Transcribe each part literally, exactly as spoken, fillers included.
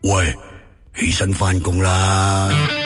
喂，起身返工啦！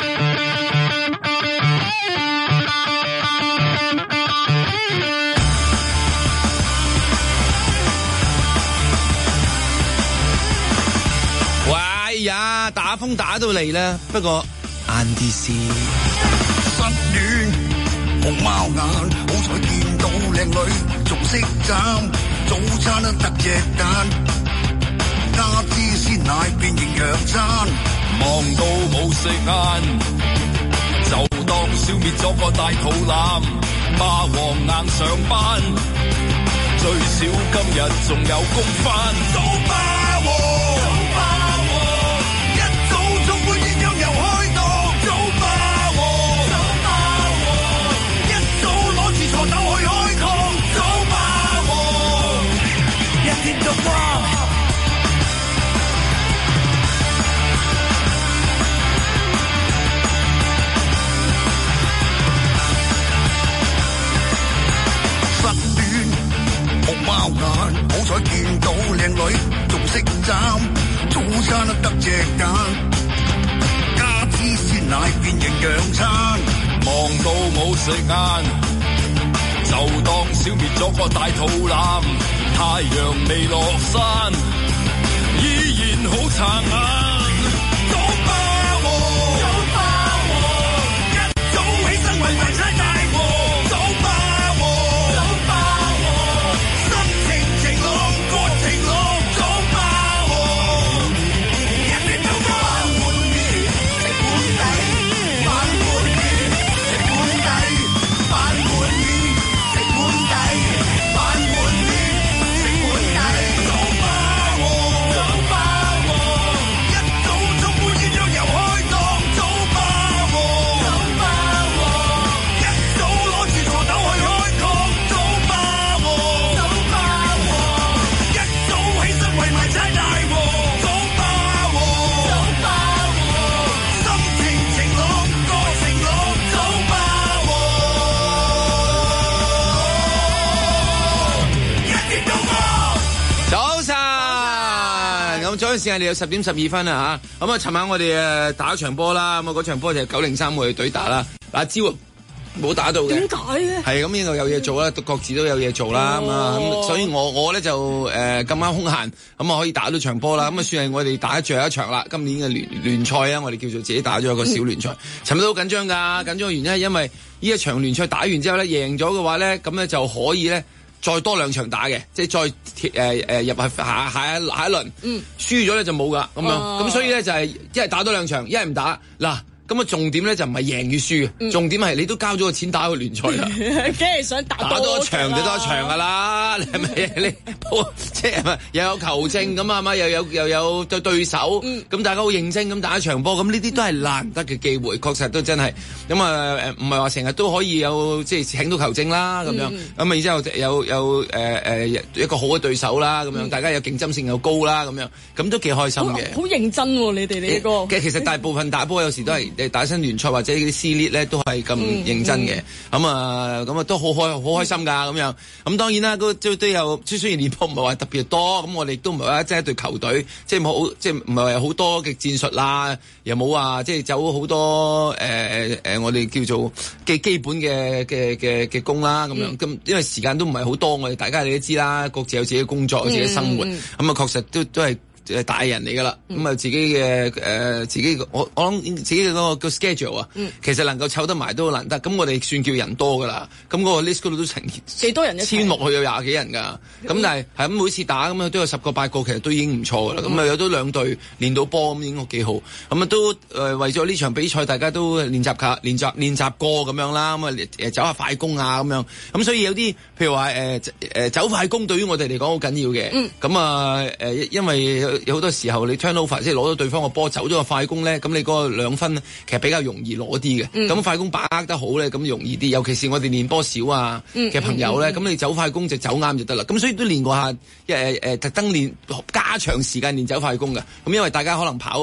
喂呀，打風打到嚟啦，不過晏啲先。 失戀紅貓眼，好彩見到靚女，仲識斬早餐都得隻蛋。加支鮮奶變營養餐， 忙到冇食晏，就當消滅咗個大肚腩。霸王硬上班，最少今日仲有工返。早霸王，早霸王，一早充滿熱量又開檔。早霸王，早霸王，一早攞住鋤頭去開礦。早霸王，一天到光。貓眼，好彩見到靚女，仲識斬早餐都得隻蛋，加支鮮奶變營養餐，忙到冇食晏，就當消滅咗個大肚腩。太陽未落山，依然好撐眼。早霸王，早霸王，一早起身為埋晒大王。 早陣時間你有十點十二分啊嚇，咁啊尋晚我哋誒打一場波啦，咁啊嗰場波就係九零三我哋隊打啦，阿招冇打到嘅， 點解咧？ 係咁呢度有嘢做啦，各自都有嘢做啦，咁啊咁，所以我我咧就誒咁啱空閒，咁啊可以打到場波啦，咁啊算係我哋打最後一場啦，今年嘅聯聯賽啊，我哋叫做自己打咗一個小聯賽，尋日都好緊張㗎，緊張嘅原因係因為呢一場聯賽打完之後咧，贏咗嘅話咧，咁咧就可以咧。再多兩場打嘅，即係再誒誒入去下下一下一輪，嗯，輸咗咧就冇噶咁樣，咁、啊、所以咧就係一係打多兩場，一係唔打嗱。咁啊，重點咧就唔係贏與輸嘅，嗯、重點係你都交咗個錢打個聯賽啦， 梗係想打多打多場就多場噶啦，你係咪你即係咪又有球證咁啊嘛，又有又有對對手，咁、嗯、大家好認真咁打一場波，咁呢啲都係難得嘅機會，確實都真係咁啊誒，唔係話成日都可以有即係請到球證啦咁樣，咁啊然之後有有誒誒、呃、一個好嘅對手啦咁樣，嗯、大家有競爭性又高啦咁樣，咁都幾開心嘅。 好認真喎、啊，你哋呢個。 其實大部分打波有時都係。誒打新聯賽或者啲 C 列咧都係咁認真嘅，咁啊咁啊都好開好開心㗎咁樣。咁當然啦，都都都有，雖然練波唔係話特別多，咁我哋都唔係話即係一隊球隊，即係冇即係唔係話好多嘅戰術啦，又冇話即係走好多誒誒誒我哋叫做基基本嘅嘅嘅嘅工啦咁樣。咁因為時間都唔係好多，我哋大家你都知啦，各自有自己嘅工作、自己嘅生活，咁啊確實都都係。誒大人嚟㗎啦，咁啊、嗯、自己嘅誒、呃、自己我我諗自己嘅嗰個個 schedule 啊，嗯、其實能夠湊得埋都好難得，咁我哋算叫人多㗎啦，咁嗰個 list 嗰度都成幾多人一簽落去有廿幾人㗎，咁、嗯、但係係咁每次打咁啊都有十個八個，其實都已經唔錯㗎啦，咁啊、嗯、有咗兩隊練到波咁已經幾好，咁啊都誒、呃、為咗呢場比賽大家都練習下練習練習過咁樣啦，咁啊誒走下快攻啊咁樣，咁所以有啲譬如話誒誒走快攻對於我哋嚟講好緊要嘅，咁啊誒因為有好多時候你 turnover 即係攞到對方個波走咗個快攻咧，咁你嗰個兩分其實比較容易攞啲嘅。咁、嗯、快攻把握得好咧，咁容易啲。尤其是我哋練波少啊嘅朋友咧，咁、嗯嗯嗯、你走快攻就走啱就得啦。咁所以都練過下誒誒特登練加長時間練走快攻嘅。咁因為大家可能跑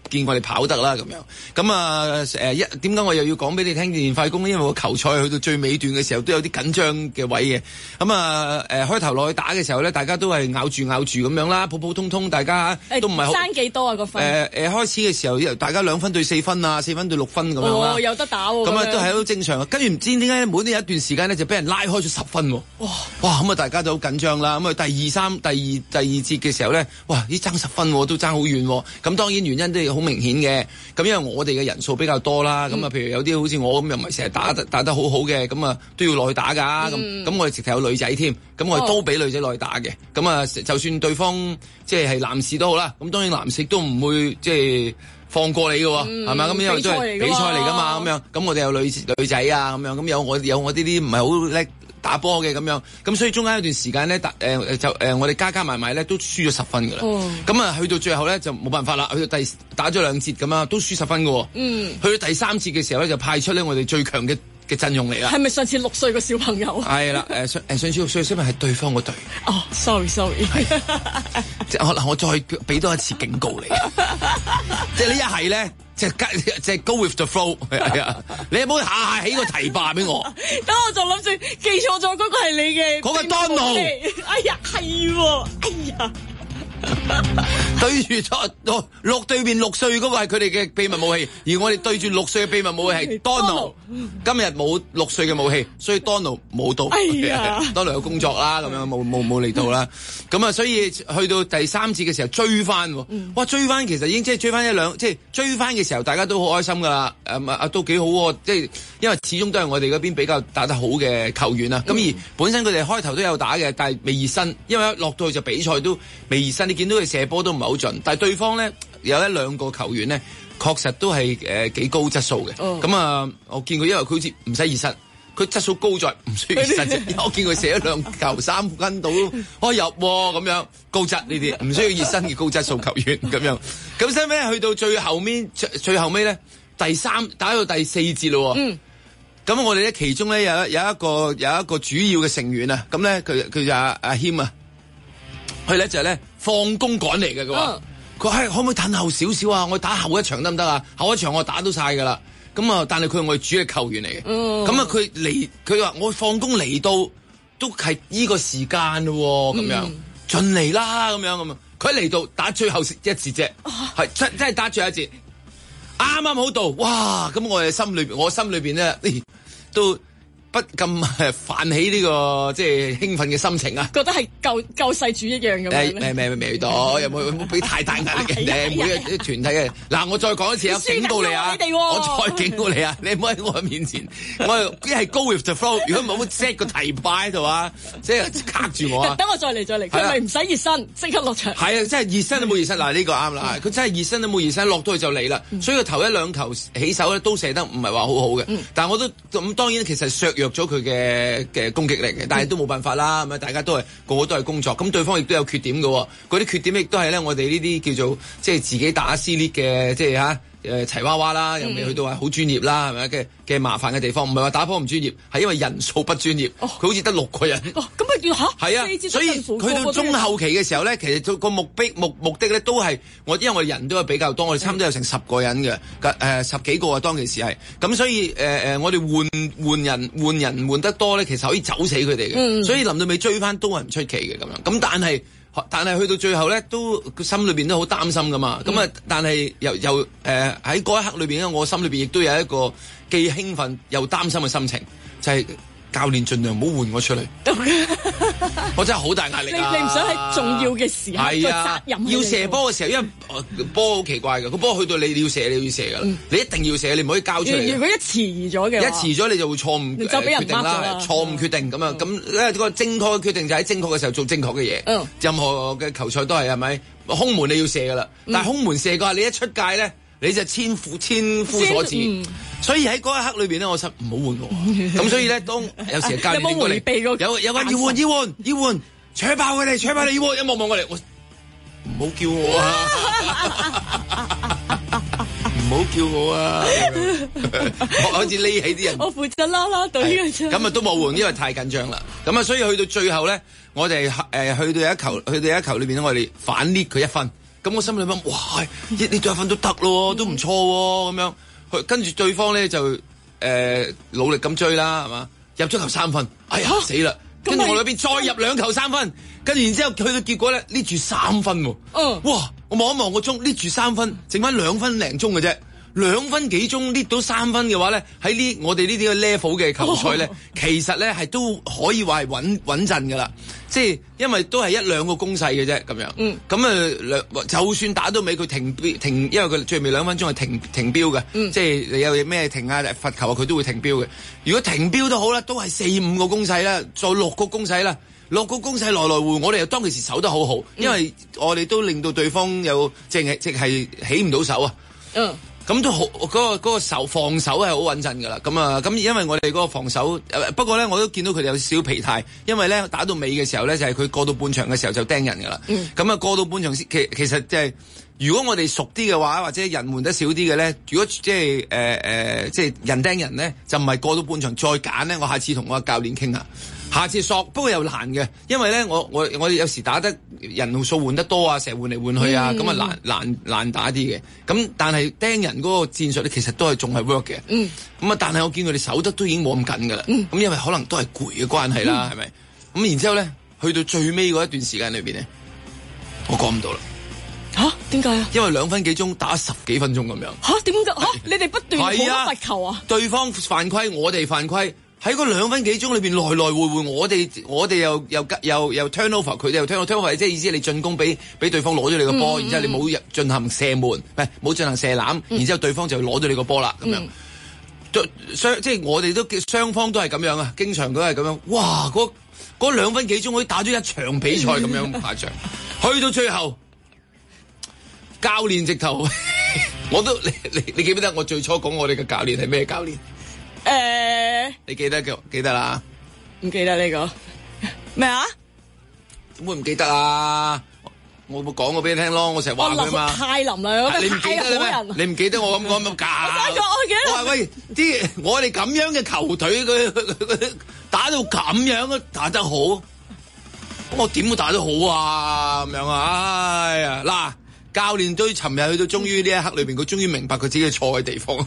見我哋跑得啦咁樣。咁啊誒一點解我又要講俾你聽練快攻呢？因為個球賽去到最尾段嘅時候都有啲緊張嘅位嘅。咁啊誒開頭落去打嘅時候咧，大家都係咬住咬住咁樣啦，普普通通，大家都唔係好爭幾多啊個分？ 誒誒開始嘅時候，大家兩分對四分啊，四分對六分咁樣啦。 哦，有得打喎。 咁啊都係好正常。跟住唔知點解每呢一段時間咧就俾人拉開咗十分喎。哇哇咁啊大家就好緊張啦。咁啊第二三第二第二節嘅時候咧，哇咦爭十分都爭好遠。咁當然原因都好明顯嘅。咁因為我哋嘅人數比較多啦。咁啊、嗯、譬如有啲好似我咁又唔係成日打得打得好好嘅，咁啊都要落去打㗎。咁咁、嗯、我哋直頭有女仔添。咁我哋都俾女仔落去打嘅。咁啊就算對方即係係男士都好啦。咁當然男士都唔會即係放過你嘅喎，係咪、嗯？咁因為都係比賽嚟㗎嘛。咁樣咁我哋有女女仔啊，咁樣咁有我有我呢啲唔係好叻打波嘅咁樣，咁所以中間有段時間咧，誒、呃、就誒、呃、我哋加加埋埋咧都輸咗十分㗎啦。咁啊、哦、去到最後咧就冇辦法啦，去到第打咗兩節咁啊都輸十分㗎喎。嗯，去到第三節嘅時候咧就派出咧我哋最強嘅嘅陣容嚟啦。係咪上次六歲嘅小朋友？係啦，誒上誒上次六歲嘅小朋友係對方個隊。 哦 ，sorry sorry。 即係可能我再俾多一次警告你，即係呢一係咧。即係即係 go with the flow 係啊！你有冇下下起個題霸俾我？ 等我就諗住記錯咗，嗰個係你嘅嗰個 Donald。 哎呀，係喎！哎呀， 對住咗六對面六歲嗰個係佢哋嘅秘密武器，而我哋對住六歲嘅秘密武器係 Donald。今日冇六歲嘅武器，所以 Donald 冇到。 哎呀 ，Donald 有工作啦，咁樣冇冇冇嚟到啦。咁啊，所以去到第三節嘅時候追翻，哇！追翻其實已經即係追翻一兩，即係追翻嘅時候，大家都好開心噶啦。誒啊，都幾好喎！即係因為始終都係我哋嗰邊比較打得好嘅球員啊。咁、嗯、而本身佢哋開頭都有打嘅，但係未熱身，因為一落到去就比賽都未熱身。你見到佢射波都唔係好準，但係對方咧有一兩個球員咧，確實都係誒幾高質素嘅。咁啊、嗯，我見佢因為佢好似唔使熱身。佢質素高在唔需要熱身啫，我見佢射咗兩球三分到開入咁樣高質呢啲，唔需要熱身嘅高質素球員咁樣。咁收尾去到最後面，最最後尾咧第三打到第四節咯。嗯，咁我哋咧其中咧有有一個有一個主要嘅成員啊，咁咧佢佢就阿阿謙啊，佢咧就係咧放工趕嚟嘅佢話，佢係可唔可以褪後少少啊？我打後一場得唔得啊？後一場我打到晒㗎啦。咁啊！但係佢係我哋主力球員嚟嘅。咁啊、嗯，佢嚟，佢話我放工嚟到都係呢個時間咯，咁樣盡嚟啦，咁樣咁啊。佢嚟到打最後一節啫，係真真係打最後一節，啱啱好到，哇！咁我哋心裏邊，我心裏邊咧都不禁誒泛起呢個即係興奮嘅心情啊！ 覺得係救救世主一樣咁樣誒誒誒未到，有冇有冇俾太大壓力嘅？誒每個啲團體嘅嗱，我再講一次啊，警告你啊！我再警告你啊！你唔好喺我面前，我一係 go with the flow， 如果唔好 set 個題擺喺度啊，即係卡住我啊！ 等我再嚟再嚟，佢咪唔使熱身，即刻落場。係啊，真係熱身都冇熱身嗱，呢個啱啦！佢真係熱身都冇熱身，落到去就嚟啦。所以佢頭一兩球起手咧都射得唔係話好好嘅，但係我都咁當然其實削弱咗佢嘅嘅攻擊力嘅，但係都冇辦法啦。咁啊，大家都係個個都係工作，咁對方亦都有缺點嘅，嗰啲缺點亦都係咧，我哋呢啲叫做即係自己打私裂嘅，即係嚇誒齊娃娃啦，又未去到話好專業啦，係咪嘅嘅麻煩嘅地方？唔係話打波唔專業，係因為人數不專業。佢、哦、好似得六個人。哦，咁咪叫嚇？係啊，所以去到中後期嘅時候咧，其實個目的目目的咧都係我，因為我哋人都係比較多，我哋差唔多有成十個人嘅，誒、呃、十幾個啊，當其時係。咁所以誒誒、呃，我哋換換人換人換得多咧，其實可以走死佢哋嘅。嗯、所以臨到尾追翻都係唔出奇嘅咁樣。咁但係。但係去到最後咧，都心裏邊都好擔心噶嘛。咁啊、嗯，但係又又誒喺嗰一刻裏邊咧，我心裏邊亦都有一個既興奮又擔心嘅心情，就係、是、教練盡量唔好換我出嚟。我真係好大壓力啊！ 你你唔想喺重要嘅時候個、啊、責任要射波嘅時候，因為波好奇怪嘅，個波去到你你要射你要射噶啦，嗯、你一定要射，你唔可以交出嚟。 如果一遲咗嘅， 一遲咗你就會錯誤就俾人決定啦，錯誤決定咁啊，咁咧個正確嘅決定就喺正確嘅時候做正確嘅嘢。嗯、任何嘅球賽都係係咪？空門你要射噶啦，但係空門射嘅話，你一出界咧。你就千夫千夫所指，嗯、所以喺嗰一刻裏邊咧，我實唔好換我。咁所以咧，當有時教練過嚟，有有個要換要換要換，扯爆佢哋，扯爆你要換，一望望過嚟，我唔好叫我啊，唔好叫我啊，我好似匿喺啲人， 我負責啦啦隊嘅啫。 咁啊都冇換，因為太緊張啦。咁啊，所以去到最後咧，我哋誒、呃、去到一球，去到一球裏邊咧，我哋反捏佢一分。 咁我心裏諗，哇，呢呢對一分都得咯，都唔錯喎，咁樣。佢跟住對方咧就誒、呃、努力咁追啦，係嘛？入咗球三分，哎呀死啦！跟住我裏邊再入兩球三分，跟住然之後去到結果咧，捏住三分喎。嗯，哇！我望一望個鐘，捏住三分，剩翻兩分零鐘嘅啫。兩分幾鐘捏到三分嘅話咧，喺呢我哋呢啲嘅 level 嘅球賽咧，哦、其實咧係都可以話係穩穩陣㗎啦。即係因為都係一兩個攻勢嘅啫，咁樣。嗯。咁啊兩，就算打到尾佢停停，因為佢最尾兩分鐘係停停標嘅。嗯。即係你有咩停啊罰球啊，佢都會停標嘅。如果停標都好啦，都係四五個攻勢啦，再六個攻勢啦，六個攻勢來來回，我哋又當其時守得好好，因為我哋都令到對方有即係即係起唔到手啊。嗯。咁都好，嗰、嗰個嗰、嗰個守防守係好穩陣㗎啦。咁啊，咁因為我哋嗰個防守，不過咧我都見到佢哋有少少疲態，因為咧打到尾嘅時候咧，就係、係、佢過到半場嘅時候就釘人㗎啦。咁啊、嗯、過到半場其其實即係如果我哋熟啲嘅話，或者人換得少啲嘅咧，如果即係誒誒即係人釘人咧，就唔係過到半場再揀咧。我下次同我教練傾下。下次索，不過又難嘅，因為咧，我我我有時打得人數換得多啊，成日換嚟換去啊，咁啊、嗯、難難難打啲嘅。咁但係釘人嗰個戰術咧，其實都係仲係 work 嘅。嗯。咁啊，但係我見佢哋守得都已經冇咁緊噶啦。嗯。咁因為可能都係攰嘅關係啦，係咪、嗯？咁然之後咧，去到最尾嗰一段時間裏邊咧，我講唔到啦。 吓？點解啊？ 因為兩分幾鐘打十幾分鐘咁樣。吓？點解？吓？你哋不斷好多罰球啊？對方犯規，我哋犯規。喺嗰兩分幾鐘裏邊來來回回，我哋我哋又又又又 turnover， 佢哋又 turnover， 即係意思你進攻俾俾對方攞咗你個波，嗯、然之後你冇入進行射門，唔係冇進行射籃，嗯、然之後對方就攞咗你個波啦，咁樣。雙、嗯、即係我哋都雙方都係咁樣啊，經常都係咁樣。哇！嗰嗰兩分幾鐘可以打咗一場比賽咁樣打仗，去到最後教練直頭，我都你你你記唔記得我最初講我哋嘅教練係咩教練？誒，呃、你記得嘅記得啦， 唔記得呢、這個咩啊？ 點會唔記得啊？我冇講過俾你聽咯，我成日話佢嘛。太淋啦，你唔記得咩？你唔記得我咁講咁假？我記得。我話喂，啲我哋咁樣嘅球隊，佢打到咁樣都打得好，我點會打得好啊？咁樣啊？哎呀，嗱，教練隊尋日去到終於呢一刻裏邊，佢終於明白佢自己錯嘅地方。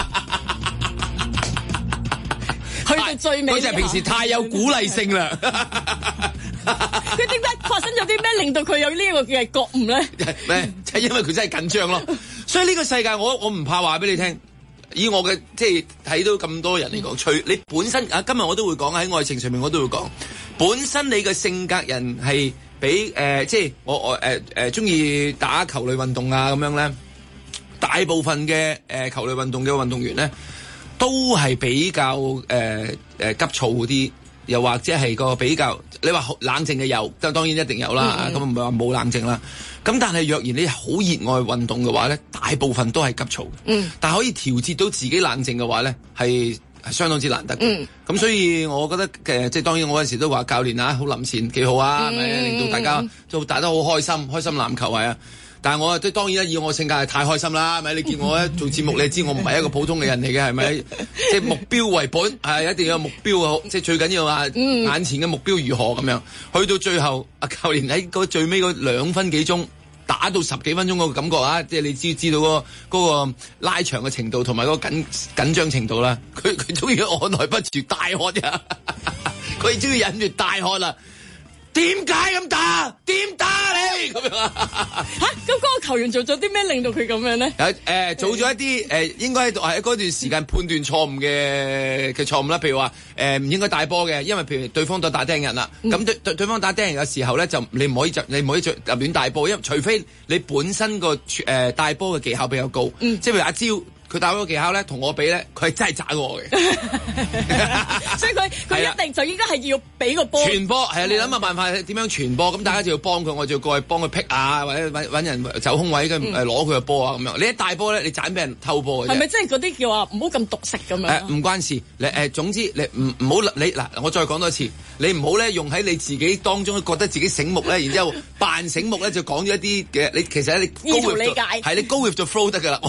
去到最尾， 佢就係平時太有鼓勵性啦。 佢點解發生咗啲咩令到佢有呢個嘅覺悟咧？ 咩？就係因為佢真係緊張咯。所以呢個世界，我我唔怕話俾你聽。以我嘅即係睇到咁多人嚟講，除你本身啊，今日我都會講喺愛情上面，我都會講。本身你嘅性格人係比誒、呃，即係我我誒誒中意打球類運動啊咁樣咧。大部分嘅誒、呃、球類運動嘅運動員咧。都係比較誒誒、呃呃、急躁啲，又或者係個比較，你話冷靜嘅有，就當然一定有啦。咁唔係話冇冷靜啦。咁但係若然你好熱愛運動嘅話咧，大部分都係急躁。嗯。但係可以調節到自己冷靜嘅話咧，係係相當之難得嘅。嗯。咁所以我覺得誒、呃，即係當然我嗰陣時都話教練啊，好臨前幾好啊，係咪、嗯、令到大家都打得好開心，開心籃球係啊。但係我即係當然啦，以我性格係太開心啦，係咪？你見我咧做節目，你知我唔係一個普通嘅人嚟嘅，係咪？即係目標為本，係一定要有目標啊！即係最緊要話眼前嘅目標如何咁樣。去到最後，阿教練喺嗰最尾嗰兩分幾鐘打到十幾分鐘嗰個感覺啊！即係你知知道嗰個嗰個拉長嘅程度同埋嗰個緊緊張程度啦。佢佢終於按捺不住大喝呀！佢終於忍住大喝啦！點解咁打？點打你咁樣啊？ 吓，咁嗰個球員做咗啲咩令到佢咁樣咧？ 誒、呃，做咗一啲誒、呃，應該喺嗰段時間判斷錯誤嘅嘅錯誤啦。譬如話誒，唔應該帶波嘅，因為譬如對方都打釘人啦。咁、嗯、對對對方打釘人嘅時候咧，就你唔可以就你唔可以就立亂帶波，因為除非你本身個誒帶波嘅技巧比較高，嗯、即係譬如阿招。佢打嗰個技巧咧，同我比咧，佢係真係渣過我嘅。 所以佢佢一定就應該係要俾個波傳波，係啊！你諗下辦法點樣傳波？咁、嗯、大家就要幫佢，我就要過去幫佢劈啊，或者揾揾人走空位，跟住攞佢個波啊咁樣。你一大波咧，你盞俾人偷波嘅啫。 係咪即係嗰啲叫話唔好咁獨食咁樣？誒唔、 呃、關事，你誒、呃、總之你唔唔好你嗱，我再講多次，你唔好咧用喺你自己當中覺得自己醒目咧，然之後扮醒目咧就講咗一啲嘅，你其實你意圖理解係你 go with the flow 得㗎啦。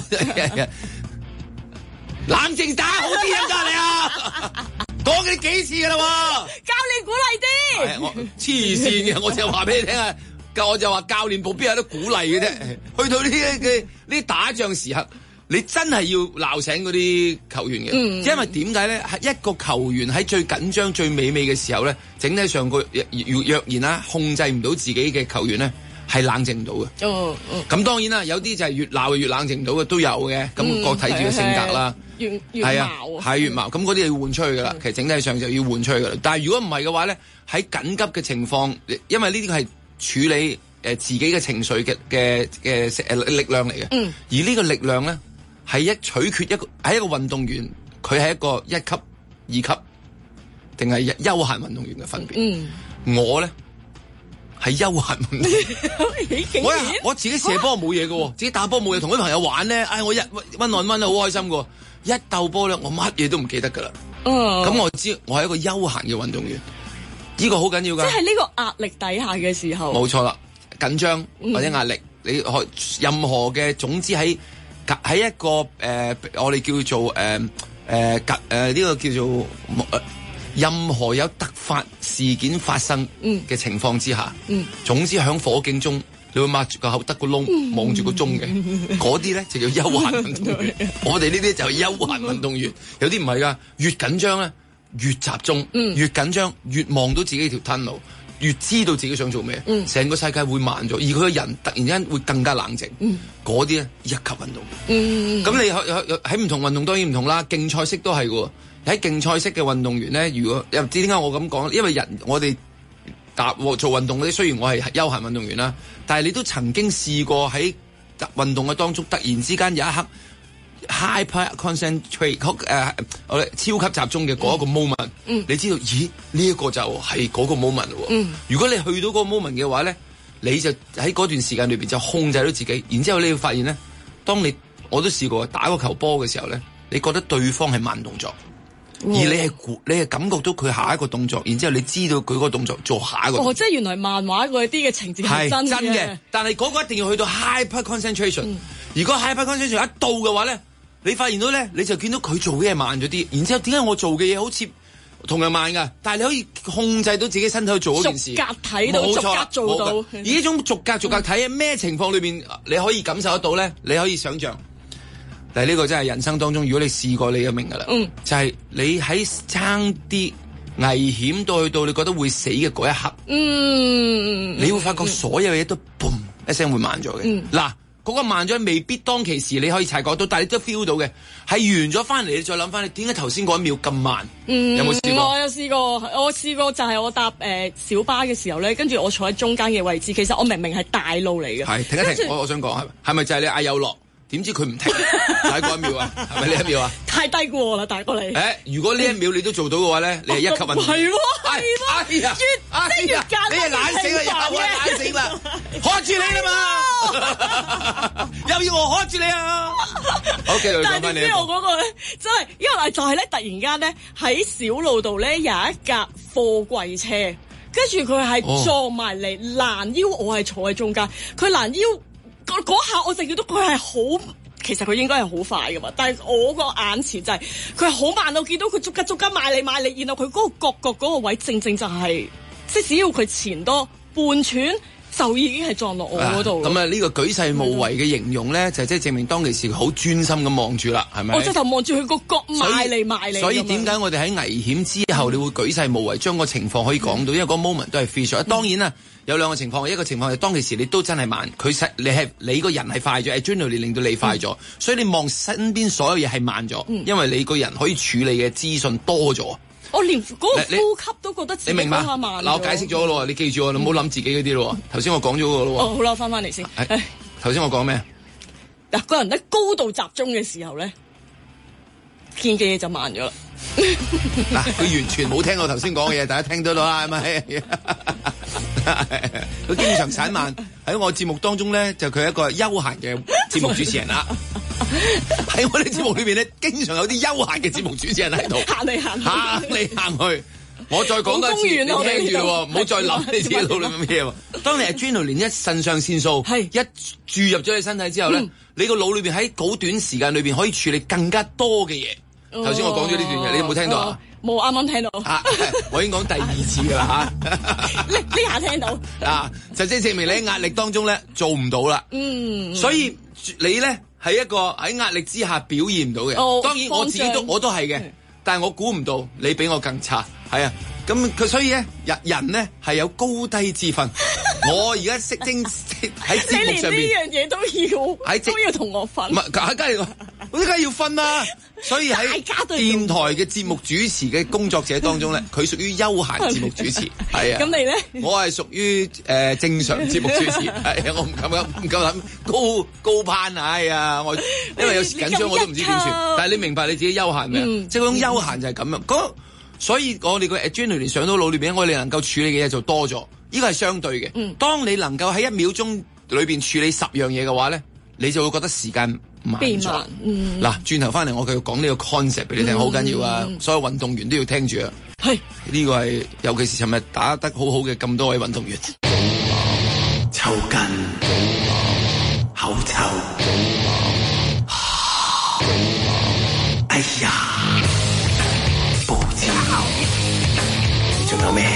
冷靜打好啲啊！隔離啊，講你幾次噶啦喎！ 教練鼓勵啲。 我黐線嘅，我就話俾你聽啊！ 我就話教練部邊有得鼓勵嘅啫。去到呢啲嘅呢打仗時刻，你真係要鬧醒嗰啲球員嘅，嗯、因為點解咧？係一個球員喺最緊張、最美味嘅時候咧，整體上個若若然啦，控制唔到自己嘅球員咧，係冷靜唔到嘅。哦，咁、哦、當然啦，有啲就係越鬧越冷靜唔到嘅都有嘅。咁各睇住個性格啦。 越越矛係越矛，咁嗰啲要換出去噶啦。其實整體上就要換出去噶啦。但係如果唔係嘅話咧，喺緊急嘅情況，因為呢啲係處理誒自己嘅情緒嘅嘅嘅誒力量嚟嘅。嗯。而呢個力量咧係一取決一個喺一個運動員，佢係一個一級、二級定係休閒運動員嘅分別。嗯。我咧係休閒運動員。我我自己射波冇嘢嘅，自己打波冇嘢，同啲朋友玩咧，唉，我一溫暖溫得好開心嘅。一鬥波咧，我乜嘢都唔記得噶啦。咁、嗯、我知我係一個休閒嘅運動員，呢、呢個好緊要噶。 即係呢個壓力底下嘅時候， 冇錯啦，緊張或者壓力，嗯、你可任何嘅，總之喺喺一個誒、呃，我哋叫做誒誒誒呢個叫做、呃、任何有突發事件發生嘅情況之下，嗯、總之喺火警中。你會擘住個口得個窿望住個鐘嘅，嗰啲咧就叫休閒運動員。我哋呢啲就係休閒運動員，有啲唔係噶，越緊張咧越集中，嗯、越緊張越望到自己條吞路，越知道自己想做咩，成、嗯、個世界會慢咗，而佢個人突然間會更加冷靜。嗰啲咧一級運動員。咁、嗯、你喺唔同運動當然唔同啦，競賽式都係嘅。喺競賽式嘅運動員咧，如果又唔知點解我咁講，因為人我哋。打做運動嗰啲，雖然我係休閒運動員啦，但係你都曾經試過喺運動嘅當中，突然之間有一刻 hyper concentrate 誒、呃，我哋超級集中嘅嗰一個 moment，、嗯、你知道，咦呢一、這個就係嗰個 moment 喎。嗯、如果你去到嗰個 moment 嘅話咧，你就喺嗰段時間裏邊就控制到自己，然之後你會發現咧，當你我都試過打個球波嘅時候咧，你覺得對方係慢動作。而你係你係感覺到佢下一個動作，然之後你知道佢嗰個動作做下一個動作。哦，即係原來漫畫嗰啲嘅情節係真嘅，但係嗰個一定要去到 hyper concentration、嗯。如果 hyper concentration 一到嘅話咧，你發現到咧，你就見到佢做嘅嘢慢咗啲。然之後點解我做嘅嘢好似同樣慢㗎？但係你可以控制到自己身體去做嗰件事。逐格睇到，逐格做到。而呢種逐格逐格睇，咩、嗯、情況裏邊你可以感受得到咧？你可以想象。但係呢個真係人生當中，如果你試過，你就明噶啦。嗯，就係你喺差啲危險到去到你覺得會死嘅嗰一刻，嗯，你會發覺所有嘢都嘣一聲會慢咗嘅。嗯，嗱，嗰個慢咗未必當其時你可以察覺到，但係你都 feel 到嘅，係完咗翻嚟，你再諗翻，你點解頭先嗰一秒咁慢？嗯，有冇試過？我有試過，我試過就係我搭誒、呃、小巴嘅時候咧，跟住我坐喺中間嘅位置，其實我明明係大路嚟嘅。係停一停，著我我想講係係咪就係你嗌有落？點知佢唔停，就喺嗰一秒啊？係咪呢一秒啊？太低過我啦，大哥你。誒，如果呢一秒你都做到嘅話咧，你係一級運動員。係喎，係喎，越即越簡單。你係懶醒啦，又係懶醒啦，喝住你啦嘛，又要我喝住你啊！好，繼續講翻你。但係點知我嗰個咧，真係因為就係咧，突然間咧喺小路度咧有一架貨櫃車，跟住佢係撞埋嚟攔腰，我係坐喺中間，佢攔腰。嗰下我就見到佢係好，其實佢應該係好快噶嘛，但係我個眼前就係佢係好慢，我見到佢逐格逐格埋嚟埋嚟，然後佢嗰個角角嗰個位正正就係、是，即係只要佢前多半寸就已經係撞落我嗰度。咁啊，呢個舉世無為嘅形容咧，就即係證明當其時佢好專心咁望住啦，係咪？我直頭望住佢個角埋嚟埋嚟。所以點解我哋喺危險之後，你會舉世無為，將個情況可以講到，因為嗰個 moment 都係 freeze。當然啦。有兩個情況，一個情況係當其時你都真係慢，佢實你係你個人係快咗，adrenaline令到你快咗，嗯、所以你望身邊所有嘢係慢咗，嗯、因為你個人可以處理嘅資訊多咗。我連嗰個呼吸都覺得自己慢。嗱，我解釋咗咯，你記住，你唔好諗自己嗰啲咯。頭先我講咗個咯。哦，好啦，翻翻嚟先。頭先我講咩？嗱，個人喺高度集中嘅時候咧，見嘅嘢就慢咗啦。嗱，佢完全冇聽我頭先講嘅嘢，大家聽到啦，係咪？佢經常散漫喺我節目當中咧，就佢係一個休閒嘅節目主持人啦。喺我哋節目裏邊咧，經常有啲休閒嘅節目主持人喺度行嚟行去，行嚟行去。我再講多一次，你聽住咯，唔好再諗你自己腦裏面咩喎。當你係 adrenaline 一腎上腺素係一注入咗你身體之後咧，嗯、你個腦裏邊喺好短時間裏邊可以處理更加多嘅嘢。 頭先我講咗呢段嘢，你有冇聽到啊？ 冇，啱啱聽到。 啊，我已經講第二次㗎啦嚇。 呢呢下聽到。 啊，就即係證明你喺壓力當中咧做唔到啦。 嗯。所所以你咧係一個喺壓力之下表現唔到嘅。 哦當然我自己都我都係嘅，但係我估唔到你比我更差。係啊，咁佢所以咧人人咧係有高低之分。我而家識精喺節目上邊， 你連呢樣嘢都要喺都要同我瞓。 唔係，梗係我梗係要瞓啦。所以喺大家都要電台嘅節目主持嘅工作者當中咧，佢屬於休閒節目主持，係啊。 咁你咧？ 我係屬於誒正常節目主持，係啊。我唔敢諗，唔夠諗高高攀啊！哎呀，我因為有時緊張我都唔知點算。但係你明白你自己休閒未啊？即係嗰種休閒就係咁樣。嗰所以我哋個 adrenaline 上到腦裏邊，我哋能夠處理嘅嘢就多咗。呢個係相對嘅。嗯、當你能夠喺一秒鐘裏邊處理十樣嘢嘅話咧，你就會覺得時間慢咗。 嗯， 嗱，轉頭翻嚟，我繼續講呢個 concept 俾你聽，好緊、嗯、要啊！所有運動員都要聽住啊。係呢是個係，尤其是尋日打得好好嘅咁多位運動員。 抽筋，口臭，哎呀，報紙，仲有咩？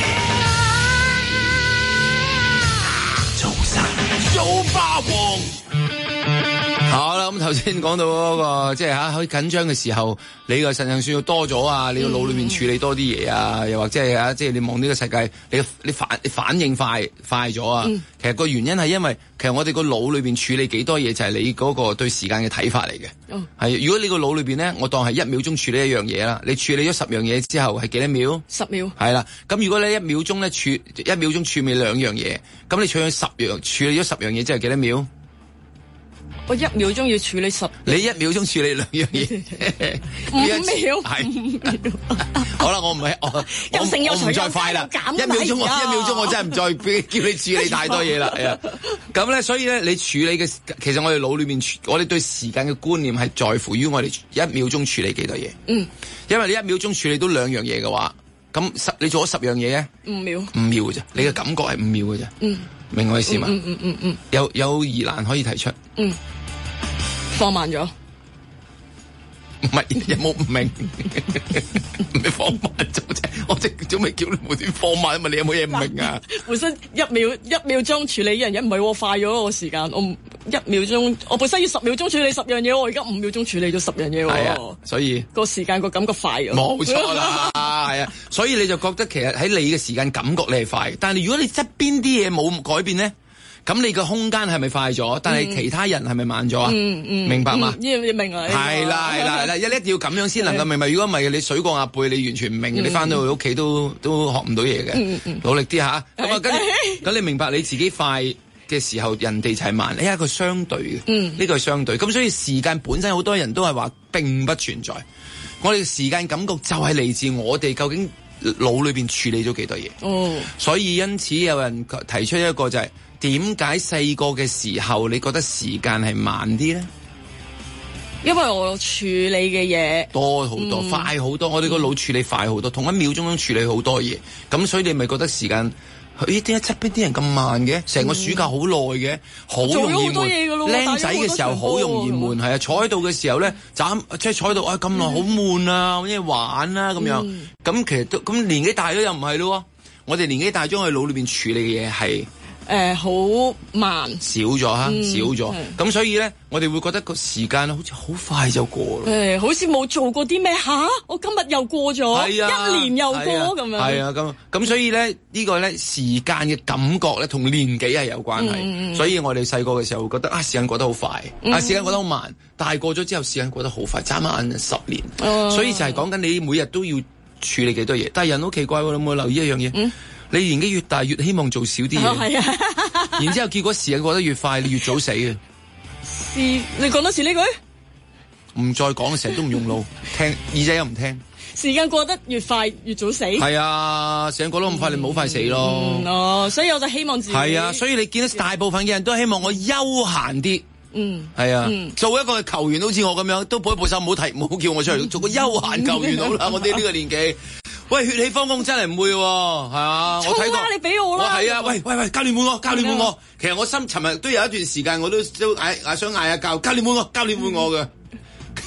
早霸王，好啦，咁頭先講到嗰、那個即係吓，好緊張嘅時候，你個腎上腺要多咗啊，你個腦裏面處理多啲嘢啊，又或者係啊，即係你望呢個世界，你你反你反應快快咗啊。嗯、其實個原因係因為，其實我哋個腦裏邊處理幾多嘢，就係你嗰個對時間嘅睇法嚟嘅。係、嗯，如果你個腦裏邊咧，我當係一秒鐘處理一樣嘢啦，你處理咗十樣嘢之後係幾多秒？十秒。係啦，咁如果你一秒鐘咧處一秒鐘處理兩樣嘢，咁你處理十樣處理咗十樣嘢，即係幾多秒？ 我一秒鐘要處理十， 你一秒鐘處理兩樣嘢， 五秒係。好啦，我唔係我我我唔再快啦，一秒鐘我一秒鐘我真係唔再俾叫你處理太多嘢啦。係啊，咁咧所以咧你處理嘅其實我哋腦裏面我哋對時間嘅觀念係在乎於我哋一秒鐘處理幾多嘢。嗯，因為你一秒鐘處理到兩樣嘢嘅話，咁十你做咗十樣嘢嘅五秒，五秒嘅啫，你嘅感覺係五秒嘅啫。嗯，明我意思嘛？嗯嗯嗯嗯，有有疑難可以提出。嗯。 放慢咗， 唔係有冇唔明？咩放慢咗啫？我即係仲未叫你無端放慢，問你有冇嘢唔明啊？ 本身一秒一秒鐘處理一樣嘢，唔係喎，快咗個時間。我一秒鐘，我本身要十秒鐘處理十樣嘢，我而家五秒鐘處理咗十樣嘢。係啊，所以個時間個感覺快咗。 冇錯啦，係啊，所以你就覺得其實喺你嘅時間感覺你係快，但係如果你側邊啲嘢冇改變咧？咁你個空間係咪快咗？但係其他人係咪慢咗啊？嗯嗯，明白嘛？ 要明啊！ 係啦係啦係啦，一一定要咁樣先能夠明白。如果唔係，你水過鴨背，你完全唔明，你翻到去屋企都都學唔到嘢嘅。努力啲吓。咁啊，跟咁你明白你自己快嘅時候，人哋就係慢。呢係一個相對嘅。嗯，呢個係相對。咁所以時間本身好多人都係話並不存在。我哋時間感覺就係嚟自我哋究竟腦裏邊處理咗幾多嘢。哦。所以因此有人提出一個就係。點解細個嘅時候你覺得時間係慢啲咧？ 因為我處理嘅嘢多好多，嗯、快好多。我哋個腦處理快好多，同一秒鐘中處理好多嘢。咁所以你咪覺得時間？咦？點解側邊啲人咁慢嘅？成個暑假好耐嘅，好、嗯、容易悶。僆仔嘅時候好容易悶，係啊！坐喺度嘅時候咧，斬即係坐喺度啊！咁耐好悶啊，搵嘢玩啦咁樣。咁、嗯、其實都咁年紀大咗又唔係咯。我哋年紀大咗，我哋腦裏邊處理嘅嘢係。 誒，好、呃、慢， 少咗吓，嗯、少咗，咁是所以咧，我哋會覺得個時間好似好快就過咯。誒、 呃，好似冇做過啲咩吓，我今日又過咗，啊、一年又過咁、啊、樣。係啊，咁咁所以咧，這個、呢個咧時間嘅感覺咧，同年紀係有關係。嗯、所以我哋細個嘅時候會覺得啊，時間過得好快，嗯、啊，時間過得好慢。大過咗之後，時間過得好快，眨眼十年。嗯、所以就係講緊你每日都要處理幾多嘢。但係人好奇怪，你有冇留意一樣嘢？嗯你年紀越大，越希望做少啲嘢，係啊，然之後結果時間過得越快，你越早死嘅。 是，你講多次呢句？ 唔再講，成日都唔用腦，聽耳仔又唔聽。 時間過得越快，越早死。 係啊，時間過得咁快，你唔好快死咯。 嗯、哦，所以我就希望自己。 係啊，所以你見到大部分嘅人都希望我休閒啲。嗯，係啊，嗯、做一個球員好似我咁樣，都抱一抱手，唔好提，唔好叫我出嚟做個休閒球員好啦。我哋呢個年紀。喂，血氣方剛真係唔會喎，係啊！我睇過， 你俾我啦！ 我係啊！喂喂喂，教練換我，教練換我。其實我心尋日都有一段時間，我都都嗌嗌想嗌下教，教練換我，教練換我嘅。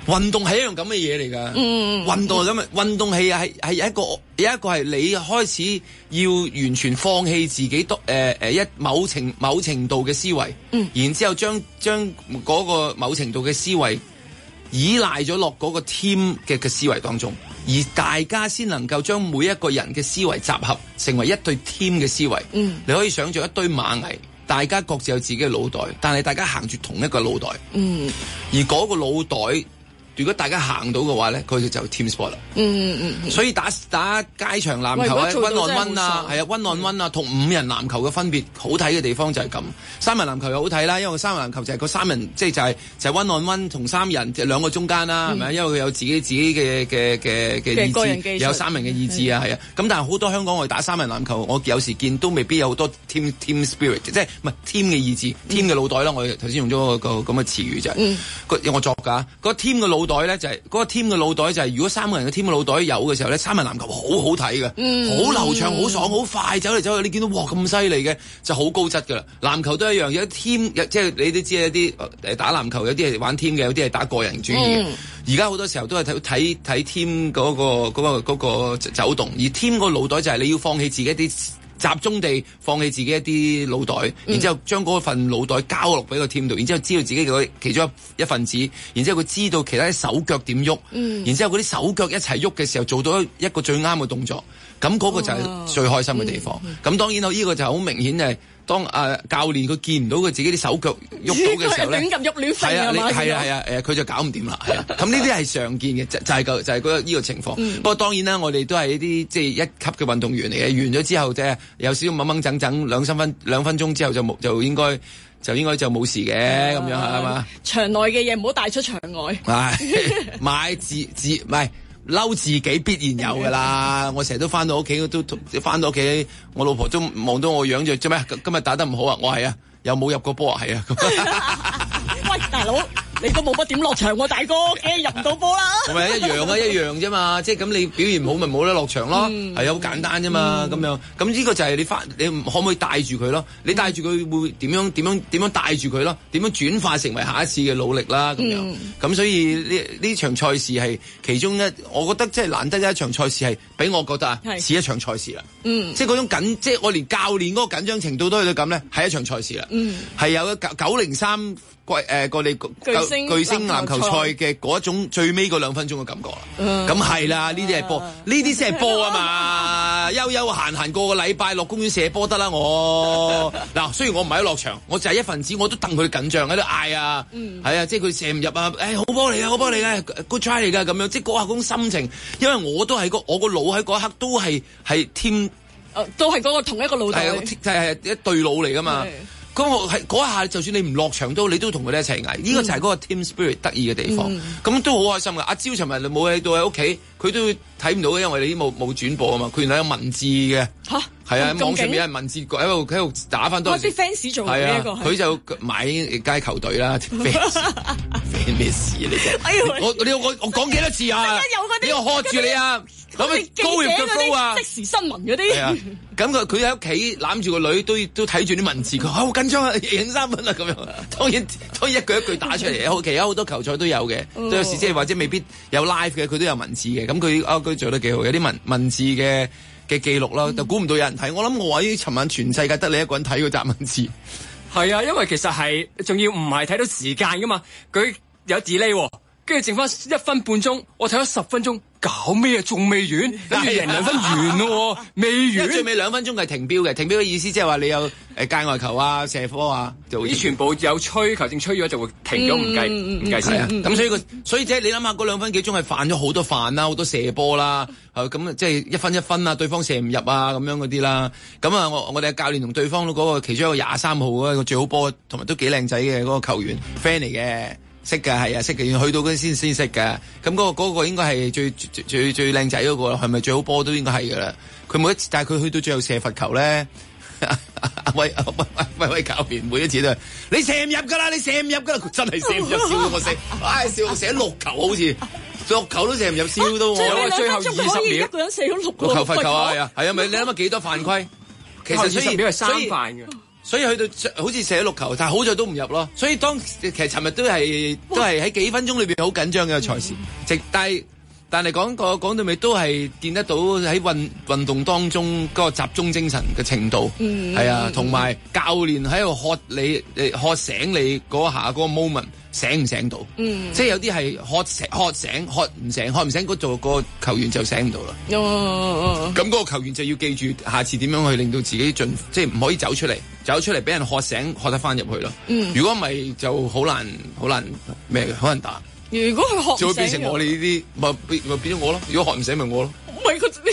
運動係一樣咁嘅嘢嚟㗎。嗯，運動係咁嘅，運動係係係一個有一個係你開始要完全放棄自己多誒誒一某程某程度嘅思維，嗯，然之後將將嗰個某程度嘅思維依賴咗落嗰個 team 嘅嘅思維當中，而大家先能夠將每一個人嘅思維集合成為一對 team 嘅思維。嗯，你可以想像一堆螞蟻，大家各自有自己嘅腦袋，但係大家行住同一個腦袋。嗯，而嗰個腦袋，如果大家行到嘅話咧，佢就就 team sport 啦。嗯嗯嗯。所以打打街場籃球啊，one on one啊，係啊，one on one啊，同五人籃球嘅分別好睇嘅地方就係咁。三人籃球又好睇啦，因為三人籃球就係個三人，即係就係就係 one on one 同三人即係兩個中間啦，係咪、嗯？因為佢有自己自己嘅嘅嘅嘅意志，有三人嘅意志啊，係啊。咁但係好多香港我哋打三人籃球，我有時見都未必有好多 team team spirit， 即係唔係 team 嘅意志、嗯、team 嘅腦袋啦。我頭先用咗個咁嘅詞語就係、是，個、嗯、我作㗎，個 team 嘅腦袋咧就係、是、嗰、那個 team 嘅腦袋就係、是，如果三個人嘅 team 嘅腦袋有嘅時候咧，三人籃球好好睇嘅，好、嗯、流暢、好爽、好快，走嚟走去，你見到哇咁犀利嘅，就好高質㗎啦。籃球都一樣，有 team。即係你都知有啲誒打籃球，有啲係玩 team 嘅，有啲係打個人主義。而家好多時候都係睇睇睇 team 嗰個嗰個嗰個走動，而 team 個腦袋就係你要放棄自己一啲集中地放棄自己一啲腦袋，然之後將嗰份腦袋交落俾個 team 度，然之後知道自己嘅其中一份子，然之後佢知道其他啲手腳點喐，然之後嗰啲手腳一齊喐嘅時候做到一個最啱嘅動作，咁嗰個就係最開心嘅地方。咁當然啦，呢個就好明顯係。當啊教練佢見唔到佢自自己啲手腳喐到嘅時候咧，亂咁喐亂飛啊嘛，係啊係啊誒，佢就搞唔掂啦，係啊。咁呢啲係常見嘅，就就係個就係嗰個呢個情況。嗯、不過當然啦，我哋都係一啲即係一級嘅運動員嚟嘅，完咗之後即係有少少掹掹整整兩三分兩分鐘之後就冇就應該就應該就冇事嘅咁、嗯、樣係嘛。場內嘅嘢唔好帶出場外。係買自自唔係。嬲自己必然有噶啦，我成日都翻到屋企都翻到屋企，我老婆都望到我樣就做咩？今日打得唔好啊！我係啊，又冇入過波啊，係啊。喂，大佬，你都冇乜點落場喎，大哥，梗係入唔到波啦。係咪一樣啊？一樣啫嘛，即係咁你表現唔好咪冇得落場咯，係啊，好簡單啫嘛，咁樣。咁呢個就係你翻，你可唔可以帶住佢咯？你帶住佢會點樣點樣點樣帶住佢咯？點樣轉化成為下一次嘅努力啦？咁樣。咁所以呢呢場賽事係其中一，我覺得即係難得一場賽事係俾我覺得啊，似一場賽事啦。嗯，即係嗰種緊，即係我連教練嗰個緊張程度都去到咁咧，係一場賽事啦。嗯，係有九九零三季誒個你巨星巨星籃球賽嘅嗰一種最尾嗰兩分鐘嘅感覺啦。咁係啦，呢啲係波，呢啲先係波啊嘛。悠悠閒閒過個禮拜落公園射波得啦。我嗱雖然我唔係喺落場，我就係一份子，我都戥佢緊張喺度嗌啊。嗯，係啊，即係佢射唔入啊，誒好波嚟啊，好波嚟嘅 good try 嚟㗎咁樣，即係嗰下嗰種心情，因為我都係個我個腦喺嗰一刻都係係 team，誒都係嗰個同一個腦袋，係就係一對腦嚟㗎嘛。咁我係嗰一下，就算你唔落場都，你都同佢哋一齊捱。呢、嗯、個就係嗰個 team spirit 得意嘅地方。咁、嗯、都好開心噶。阿招尋日冇喺度喺屋企，佢都睇唔到嘅，因為你啲冇冇轉播啊嘛。佢原來有文字嘅。吓？係啊，網上面有人文字喺度喺度打翻多。啲 fans 做嘅一個。佢就買街球隊啦。fans 咩事你啫？我你我我講幾多次啊？呢個喝住你啊！咁咪高入腳高啊！即時新聞嗰啲。咁佢佢喺屋企攬住個女，都都睇住啲文字，佢好緊張啊，贏三分啊咁樣。當然當然一句一句打出嚟。好，其他好多球賽都有嘅，都有時即係或者未必有 live 嘅，佢都有文字嘅。咁佢啊佢做得幾好，有啲文文字嘅嘅記錄啦。就估唔到有人睇。我諗我話呢，尋晚全世界得你一個人睇嗰集文字。 係啊，因為其實係仲要唔係睇到時間噶嘛，佢有 delay，跟住剩翻一分半鐘，我睇咗十分鐘。搞咩啊？仲未完，跟住贏兩分完咯，未完。 最尾兩分鐘係停標嘅，停標嘅意思即係話你有誒界外球啊、射科啊，就啲全部有吹球證吹咗就會停咗，唔計唔計時啊。 咁所以個所以即係你諗下嗰兩分幾鐘係犯咗好多犯啦，好多射波啦，咁即係一分一分啊，對方射唔入啊咁樣嗰啲啦。咁啊，我我哋嘅教練同對方嗰個其中一個廿三號嗰個最好波，同埋都幾靚仔嘅嗰個球員 friend 嚟嘅。識㗎，係啊，識嘅，去到嗰陣先先識㗎。咁嗰個嗰個應該係最最最最靚仔嗰個，係咪最好波都應該係㗎啦。佢每一次，但係佢去到最後射罰球咧，喂喂喂教練每一次都係你射唔入㗎啦，你射唔入㗎啦，佢真係射唔入，笑到我死，唉笑到射六球好似六球都射唔入，笑到我。 最後二十秒，一個人射咗六六球罰球啊，係啊，係啊，咪你諗下幾多犯規？其實所以係三犯嘅。 所以去到好似射咗六球，但係好在都唔入咯。所以當其實尋日都係都係喺幾分鐘裏邊好緊張嘅賽事，直但係但係講過講到尾都係見得到喺運運動當中嗰個集中精神嘅程度，係、嗯、啊，同埋教練喺度喝你誒喝醒你嗰下嗰個 moment 醒唔醒到？嗯，即係有啲係喝醒喝醒喝唔醒喝唔醒嗰度個球員就醒唔到啦。哦，咁嗰個球員就要記住下次點樣去令到自己進，即係唔可以走出嚟，走出嚟俾人喝醒喝得翻入去咯。嗯，如果唔係就好難好難咩嘅，好難打。如果佢學唔醒，就會變成我哋呢啲，咪變咪變咗我咯。如果學唔醒，咪我咯。唔係佢，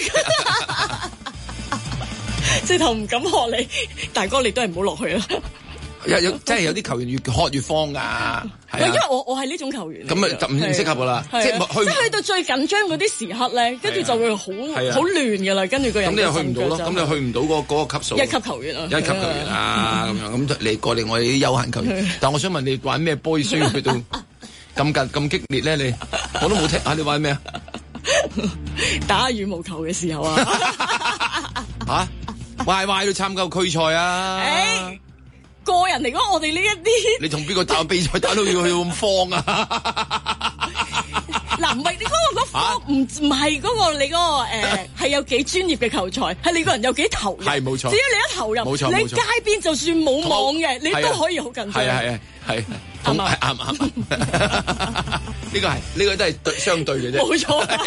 直頭唔敢學你，大哥你都係唔好落去啦。 有有真係有啲球員越學越慌㗎。係啊， 因為我我係呢種球員。 咁咪就唔唔適合㗎啦。即係去即係去到最緊張嗰啲時刻咧，跟住就會好好亂㗎啦。跟住個人咁你又去唔到咯？咁你去唔到嗰嗰個級數。 一級球員啊！ 一級球員啊咁樣咁嚟過嚟我哋啲休閒球員。但我想問你玩咩波需要去到？咁緊咁激烈咧，你我都冇聽下你玩咩啊？ 打羽毛球嘅時候啊！ 嚇，壞壞都參加區賽啊！ 誒，個人嚟講，我哋呢一啲你同邊個打比賽打到要去咁慌啊？ 嗱，唔係你嗰個嗰方唔唔係嗰個你嗰個誒係有幾專業嘅球賽，係你個人有幾投入。係冇錯，只要你一投入，冇錯，你街邊就算冇網嘅，你都可以好緊張。 係啊係啊係。啱啱啱，呢個係呢個都係對相對嘅啫。冇錯，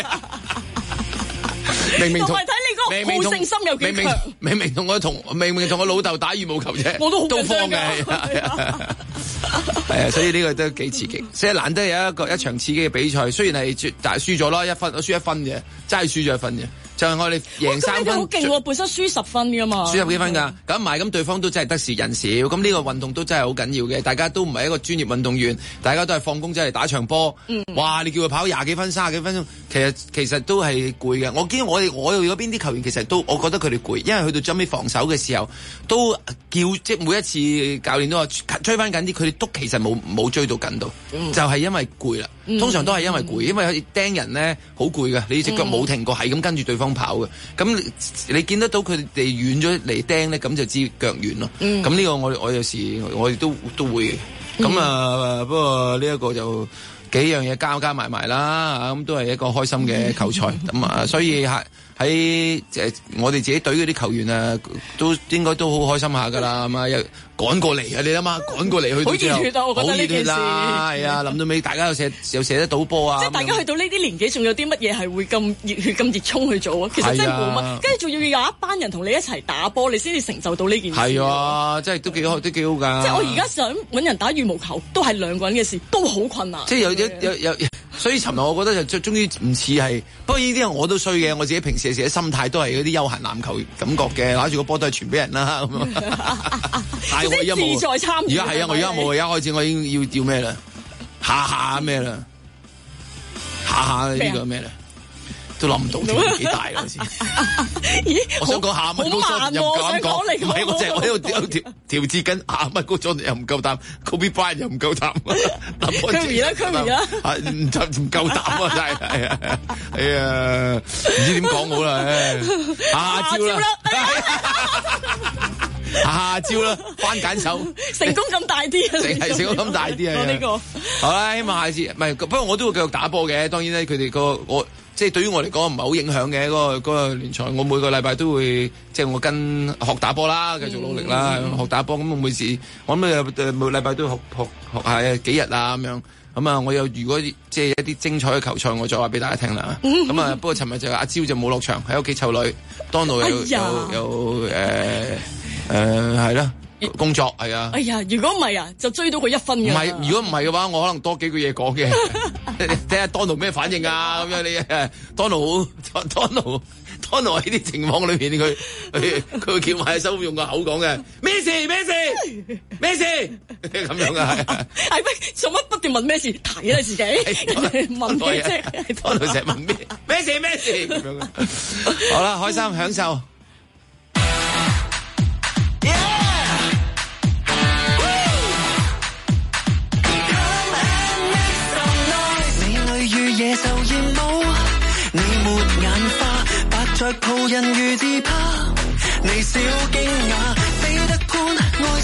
明明同睇你嗰個好勝心有幾強。 明明同我同明明同我老豆打羽毛球啫， 我都好都慌嘅。係啊，所以呢個都幾刺激。即係難得有一個一場刺激嘅比賽，雖然係但係輸咗啦，一分輸一分嘅，真係輸咗一分嘅。就係我哋贏三分， 好勁喎！本身輸十分噶嘛， 輸十幾分㗎。咁唔係咁，對方都真係得時人少。咁呢個運動都真係好緊要嘅。大家都唔係一個專業運動員，大家都係放工真係打場波。嗯、哇！你叫佢跑廿幾分、三十幾分鐘，其實其實都係攰嘅。我見我哋我哋嗰邊啲球員其實都，我覺得佢哋攰，因為去到最尾防守嘅時候，都叫即係每一次教練都話追翻緊啲，佢哋都其實冇冇追到緊到，嗯、就係因為攰啦。通常都係因為攰，因為釘人咧好攰㗎，你隻腳冇停過，係咁、嗯、跟住對方跑嘅。咁你，你見得到佢哋遠咗嚟釘咧，咁就知腳軟咯。咁呢、嗯、個我我有時我哋都都會嘅。咁、嗯、啊，不過呢一個就幾樣嘢加加埋埋啦，咁都係一個開心嘅球賽。咁啊，所以喺喺誒我哋自己隊嗰啲球員啊，都應該都好開心下㗎啦。咁啊又趕過嚟啊！你諗下，趕過嚟去到之後， 好熱血啊！我覺得呢件事係啊，諗到尾大家又射又射得到波啊！ 即係大家去到呢啲年紀，仲有啲乜嘢係會咁熱血、咁熱衷去做啊？其實真係冇乜，跟住仲要有一班人同你一齊打波，你先至成就到呢件事。係啊，真係都幾好，都幾好㗎。 即係我而家想揾人打羽毛球，都係兩個人嘅事，都好困難。 即係有有有有，所以尋日我覺得就終於唔似係，不過呢啲我都衰嘅，我自己平時嘅心態都係嗰啲休閒籃球感覺嘅，攞住個波都係傳俾人啦咁啊。但係我而家冇，而家係啊！我而家冇，而家開始我已經要要咩啦？下下咩啦？下下呢個咩咧？都諗唔到條幾大好似。咦？我想講下乜高咗又唔夠膽講，唔係我淨係我喺度調調節緊下乜高咗又唔夠膽 ，Kobe Bryant 又唔夠膽。 Curry 啦，Curry 啦， 唔就唔夠膽啊！真係係啊，係啊，唔知點講好啦，下招啦。下招啦，翻揀手， 成功咁大啲啊！ 係成功咁大啲啊！呢個好啦，希望下次唔係，不過我都會繼續打波嘅。當然咧，佢哋個我即係對於我嚟講唔係好影響嘅嗰個嗰個聯賽。我每個禮拜都會即係我跟學打波啦，繼續努力啦，嗯、學打波。咁我每次我諗誒每個禮拜都學學學下幾日啊咁樣。咁啊，我有如果即係一啲精彩嘅球賽，我再話俾大家聽啦。咁啊，不過尋日就阿蕉就冇落場，喺屋企湊女。當度有有有誒。誒係啦，工作係啊。 哎呀，如果唔係啊，就追到佢一分嘅。 唔係，如果唔係嘅話，我可能多幾句嘢講嘅。睇下 Donald 咩反應啊？咁樣你 Donald Donald Donald 喺啲情況裏邊，佢佢佢會叫埋手用個口講嘅。咩事咩事咩事咁樣啊？ 係咩？做乜不斷問咩事？提下自己問咩啫 ？Donald 成日問咩咩事咩事咁樣。好啦，開心享受。 野獸艷舞，你沒眼花，白着抱人如自怕，你小驚訝，飛得潘愛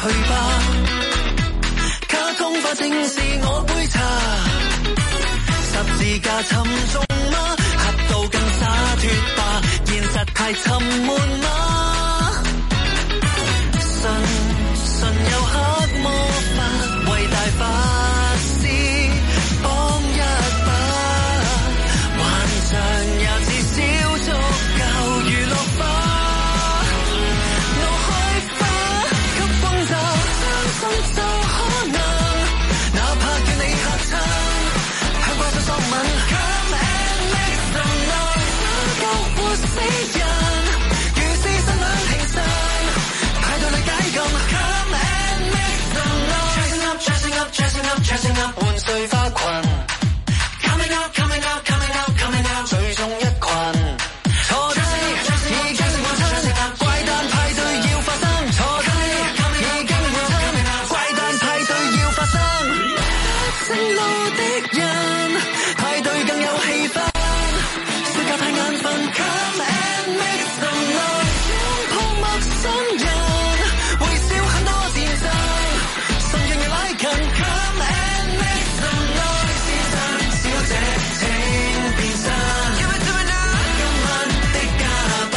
去吧，卡通化正是我杯茶，十字架沉重嗎？合到更灑脫吧，現實太沉悶嗎？神神有黑魔法，偉大法師幫一把，幻想也至少足夠娛樂化，腦海花給轟炸，相信就可能，哪怕叫你嚇親，向怪獸索吻 Come and make some noise， 不夠活死人，如是新娘慶生，派對裏解禁 Come and make some noise， Dressing up, dressing up, dressing up, dressing up， 換碎花裙 Coming out, coming out, coming out, coming out， 最終一群錯低已經滿親，怪誕派對要發生，錯低已經滿親，怪誕派對要發生，不正路的人派對更有氣氛，睡覺太眼瞓 Come and make some noise， 擁抱陌生人會少很多戰爭，神讓人拉近 Come and make some noise， 先生小姐請變身，今晚的嘉賓，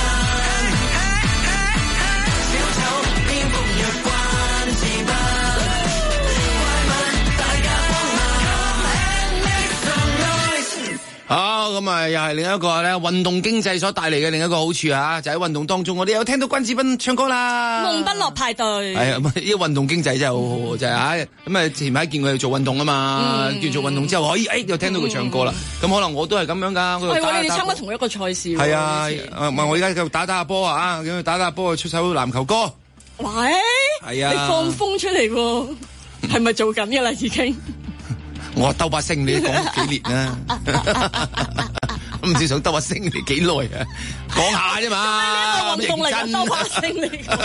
小丑蝙蝠若關自不，怪物大家幫忙 Come and make some noise。 好，咁啊，又係另一個咧運動經濟所帶嚟嘅另一個好處啊，就喺運動當中，我哋有聽到關智斌唱歌啦。 夢不落派對。 係啊，呢個運動經濟真係好好，就係啊，咁啊前排見佢做運動啊嘛，叫做運動之後可以誒又聽到佢唱歌啦。咁可能我都係咁樣㗎。 係喎，你哋參加同一個賽事。 係啊，唔係我而家繼續打打下波啊，咁打打下波出首籃球歌。 喂， 係啊， 你放風出嚟喎，係咪做緊㗎啦已經？ 我兜把聲你都講幾年啦，唔知想兜把聲嚟幾耐啊？講下啫嘛， 運動嚟㗎，兜把聲嚟㗎。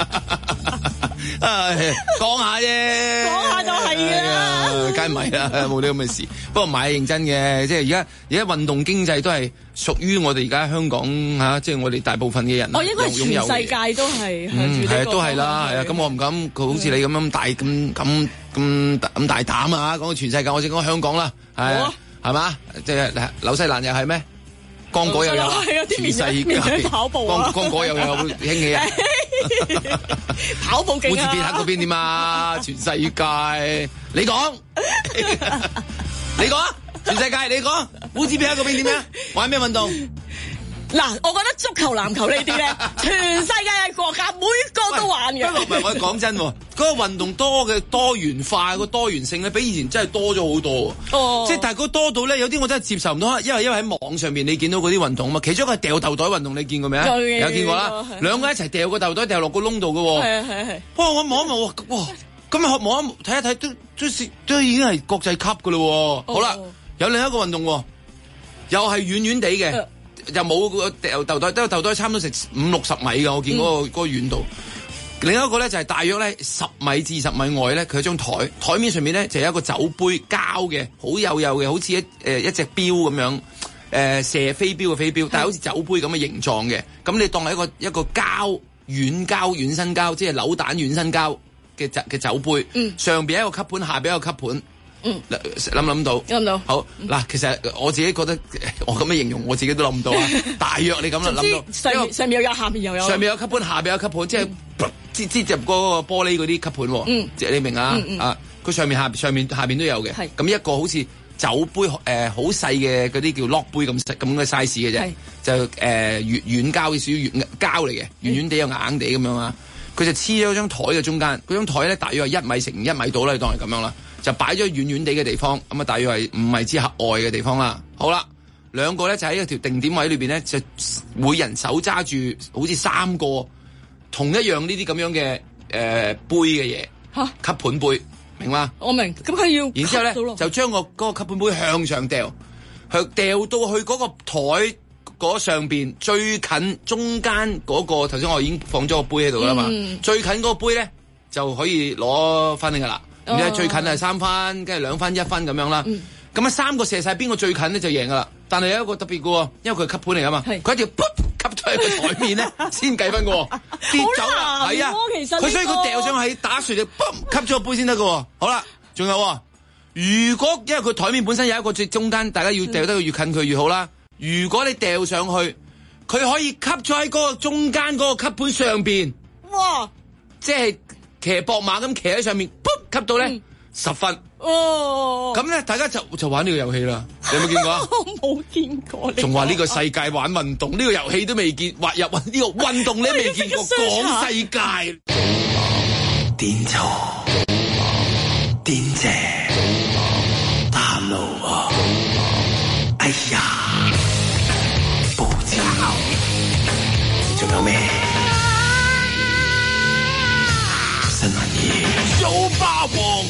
講下啫， 講下就係啦， 梗係唔係啦，冇啲咁嘅事。不過唔係認真嘅，即係而家而家運動經濟都係屬於我哋而家香港嚇，即係我哋大部分嘅人。 哦，應該全世界都係向住呢個。 係啊，都係啦，係啊。咁我唔敢，好似你咁樣大咁咁咁咁大膽啊！講到全世界，我先講香港啦，係係嘛？即係紐西蘭又係咩？剛果又有，全世界跑步啊！ 剛果又有興起啊！ 跑步勁啊！ 烏茲別克嗰邊點啊？全世界，你講，你講，全世界你講，烏茲別克嗰邊點啊？玩咩運動？ 嗱，我覺得足球、籃球呢啲咧，全世界嘅國家每個都玩嘅。 不過唔係，我講真喎，嗰個運動多嘅多元化，個多元性咧，比以前真係多咗好多。哦，即係但係嗰多到咧，有啲我真係接受唔到，因為因為喺網上面你見到嗰啲運動啊嘛，其中一個係掉豆袋運動，你見過未啊？有有見過啦，兩個一齊掉個豆袋掉落個窿度嘅喎。係係係。不過我望一望，哇！咁啊望一睇一睇，都都都已經係國際級嘅咯。好啦，有另一個運動，又係遠遠地嘅。就冇個掉豆袋，都豆袋差唔多成五六十米㗎，我見嗰、那個嗰、嗯、個遠度。另一個咧就係、是、大約咧十米至二十米外咧，佢有張台，台面上面咧就有一個酒杯膠嘅，好幼幼嘅，好似一誒、呃、一隻錶咁樣，誒、呃、射飛鏢嘅飛鏢，但係好似酒杯咁嘅形狀嘅。咁你當係一個一個膠軟膠軟身膠，即係扭蛋軟身膠嘅酒嘅酒杯，嗯、上邊一個吸盤，下邊一個吸盤。嗯，諗諗到，諗到。好嗱，其實我自己覺得，我咁樣形容，我自己都諗唔到啊。大約你咁啦，諗到。上面上面又有，下面又有。上面有吸盤，下邊有吸盤，即係擠擠入嗰個玻璃嗰啲吸盤。嗯，即係你明啊？啊，佢上面下上面下邊都有嘅。係。咁一個好似酒杯誒，好細嘅嗰啲叫 lock 杯咁細咁嘅 size 嘅啫。就誒軟軟膠嘅屬於軟膠嚟嘅，軟軟地又硬地咁樣啊。佢就黐咗張台嘅中間，嗰張台咧大約係一米乘一米到啦，你當係咁樣啦。就擺咗遠遠地嘅地方，咁啊大約係五米之外嘅地方啦。好啦，兩個咧就喺一條定點位裏邊咧，就每人手揸住好似三個同一樣呢啲咁樣嘅誒、呃、杯嘅嘢，嚇吸盤杯，明嗎？我明。咁佢要，然之後咧就將個嗰個吸盤杯向上掉，向掉到去嗰個台嗰上邊最近中間嗰、嗰個，頭先我已經放咗個杯喺度啦嘛，嗯、最近嗰個杯咧就可以攞翻嚟噶啦。咁、哦、最近係三分，跟住兩分一分咁樣啦。 咁啊三個射晒邊個最近咧就贏噶啦。但係有一個特別嘅喎，因為佢係吸盤嚟噶嘛，佢一定要吸咗喺個台面咧先計分嘅喎，跌走啦，係啊，佢所以佢掉上去打碎就吸咗個杯先得嘅喎。好啦，仲有喎，如果因為佢台面本身有一個最中間，大家要掉得越近佢越好啦。如果你掉上去，佢可以吸咗喺嗰個中間嗰個吸盤上邊，哇！即係騎膊馬咁騎喺上面，噗吸到咧、嗯、十分。哦，咁咧大家就就玩呢個遊戲啦。你有冇見過啊？ 我冇見過。仲話呢個世界玩運動，呢、呢個遊戲都未見，滑入呢個運動你都未見過，講世界。 點錯？點正？大路啊！哎呀！報紙仲有咩？新聞嘢。 小霸王。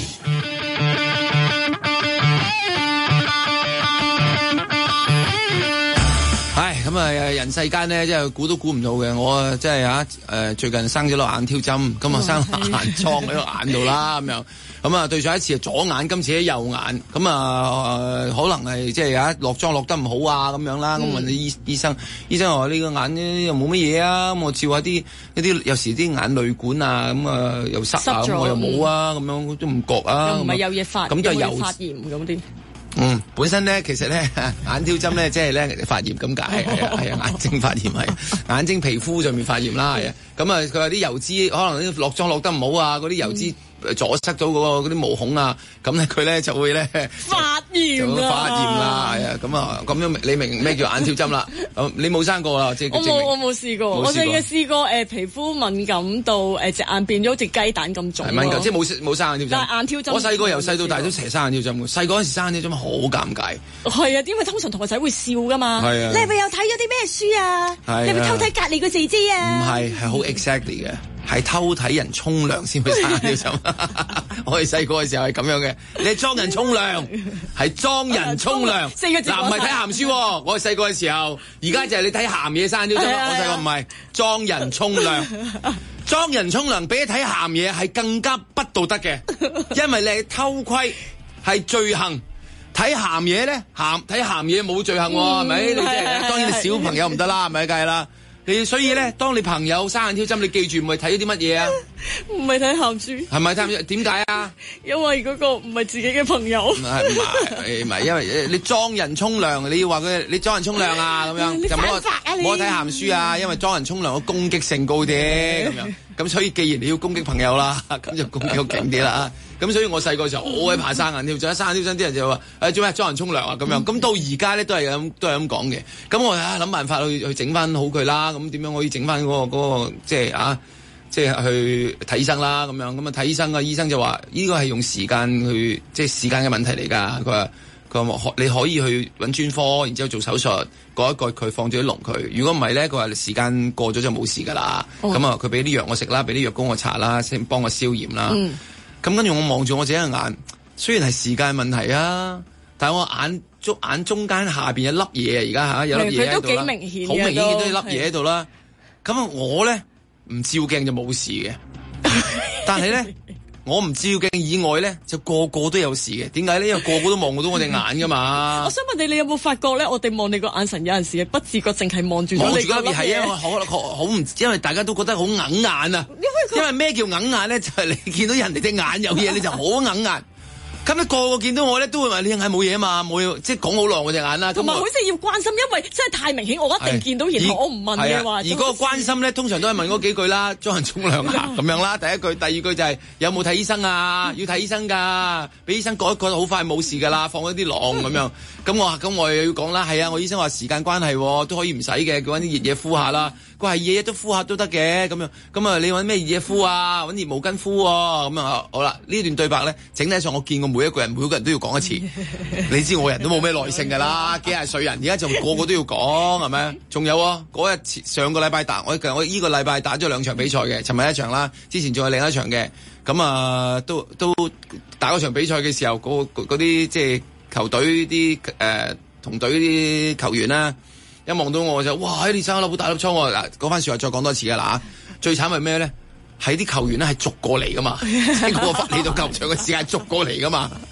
唉，咁啊，人世間咧，真係估都估唔到嘅。我啊，真係嚇誒，最近生咗粒眼挑針，今日生眼瘡喺個眼度啦，咁樣。咁啊，對上一次係左眼，今次喺右眼。咁啊、呃，可能係即係啊落妝落得唔好啊，咁樣啦。咁、嗯、問啲醫醫生，醫生話呢個眼咧又冇乜嘢啊。咁我照下啲一啲有時啲眼淚管啊，咁啊又塞啊，咁我又冇啊，咁樣都唔覺啊。又唔係有嘢發，咁就有發炎咁啲。嗯，本身咧，其實咧，眼挑針咧，即係咧發炎咁解，係啊，係啊，眼睛發炎係，眼睛皮膚上面發炎啦，係啊。咁啊，佢話啲油脂可能啲落妝落得唔好啊，嗰啲油脂阻塞咗嗰個嗰啲毛孔啊，咁咧佢咧就會咧發炎啊，發炎啦，係啊。咁啊，咁樣你明咩叫眼挑針啦？你冇生過啦，即係我冇，我冇試過，我淨係試過誒皮膚敏感到誒隻眼變咗好似雞蛋咁腫，係敏感，即係冇冇生眼挑針。但係眼挑針，我細個由細到大都成日生眼挑針嘅，細個嗰陣時生眼挑針好尷尬。係啊，因為通常同學仔會笑噶嘛。係啊。你係咪有睇咗啲咩書啊？係。你係咪偷睇隔離個姐姐啊？唔係，係好 exactly 嘅。係偷睇人沖涼先會生眼挑針。我哋細個嘅時候係咁樣嘅，你係裝人沖涼，係裝人沖涼。四個字嗱，唔係睇鹹書。我哋細個嘅時候，而家就係你睇鹹嘢生眼挑針。我細個唔係裝人沖涼，裝人沖涼比起睇鹹嘢係更加不道德嘅，因為你係偷窺係罪行。睇鹹嘢咧，鹹睇鹹嘢冇罪行喎，係咪？你即係當然你小朋友唔得啦，係咪梗係啦？你所以咧，當你朋友生眼挑針，你記住唔係睇啲乜嘢啊？唔係睇鹹書。係咪睇？點解啊？因為嗰個唔係自己嘅朋友。唔係唔係唔係，因為你裝人沖涼，你要話佢你裝人沖涼啊咁樣，就唔好唔好睇鹹書啊，因為裝人沖涼個攻擊性高啲咁樣。咁所以既然你要攻擊朋友啦，咁就攻擊好勁啲啦。咁所以我細個時候好鬼怕生眼挑針，生眼挑針啲人就話誒做咩裝人沖涼啊咁樣。咁、嗯、到而家咧都係咁都係咁講嘅。咁我啊諗辦法去去整翻好佢啦。咁點樣可以整翻嗰個嗰、嗰個即係啊即係去睇醫生啦咁樣。咁啊睇醫生啊，醫生就話呢個係用時間去即係時間嘅問題嚟㗎。佢話佢話你可以去揾專科，然之後做手術，割一割佢，放咗啲膿佢。如果唔係咧，佢話時間過咗就冇事㗎啦。咁啊，佢俾啲藥我食啦，俾啲藥膏我搽啦，先幫我消炎啦。嗯咁跟住我望住我自己嘅眼，雖然係時間問題啊，但係我眼中眼中間下邊有粒嘢啊，而家嚇有粒嘢喺度啦，佢都幾明顯，好明顯見到有粒嘢喺度啦。咁啊，我咧唔照鏡就冇事嘅，但係咧我唔照鏡以外咧，就個個都有事嘅。點解咧？因為個個都望到我隻眼噶嘛。我想問你，你有冇發覺咧？我哋望你個眼神有陣時係不自覺，淨係望住望住嗰邊，係因為好好唔，因為大家都覺得好硬眼啊。因為咩叫硬眼咧？就係、是、你見到人哋隻眼有嘢，你就好硬眼。咁你個個見到我咧，都會話你隻眼冇嘢啊嘛，冇嘢，即係講好耐我隻眼啦。同埋好似要關心，因為真係太明顯，我一定見到，然後我唔問嘅話。而嗰個關心咧，通常都係問嗰幾句啦，裝人沖涼啊咁樣啦。第一句，第二句就係、是、有冇睇醫生啊？要睇醫生㗎，俾醫生覺得覺得好快冇事㗎啦，放咗啲浪咁樣。咁我咁我又要講啦，係啊，我醫生話時間關係都可以唔使嘅，佢揾啲熱嘢敷下啦。佢話熱嘢都敷下都得嘅，咁樣咁啊，你揾咩熱嘢敷啊？揾熱毛巾敷啊？咁啊，好啦，呢段對白咧，整體上我見過每一個人，每個人都要講一次。你知我人都冇咩耐性㗎啦，幾廿歲人，而家就個個都要講，係咪？仲有啊，嗰日上個禮拜打我我依個禮拜打咗兩場比賽嘅，尋日一場啦，之前仲有另一場嘅，咁啊都都打嗰場比賽嘅時候，嗰啲即係球隊啲誒同隊啲球員啦。一望到我就哇！你生粒好大粒瘡喎！嗱，嗰番説話再講多次㗎啦。最慘係咩咧？係啲球員咧係逐過嚟噶嘛，即係嗰個發嚟到球場嘅時間逐過嚟噶嘛。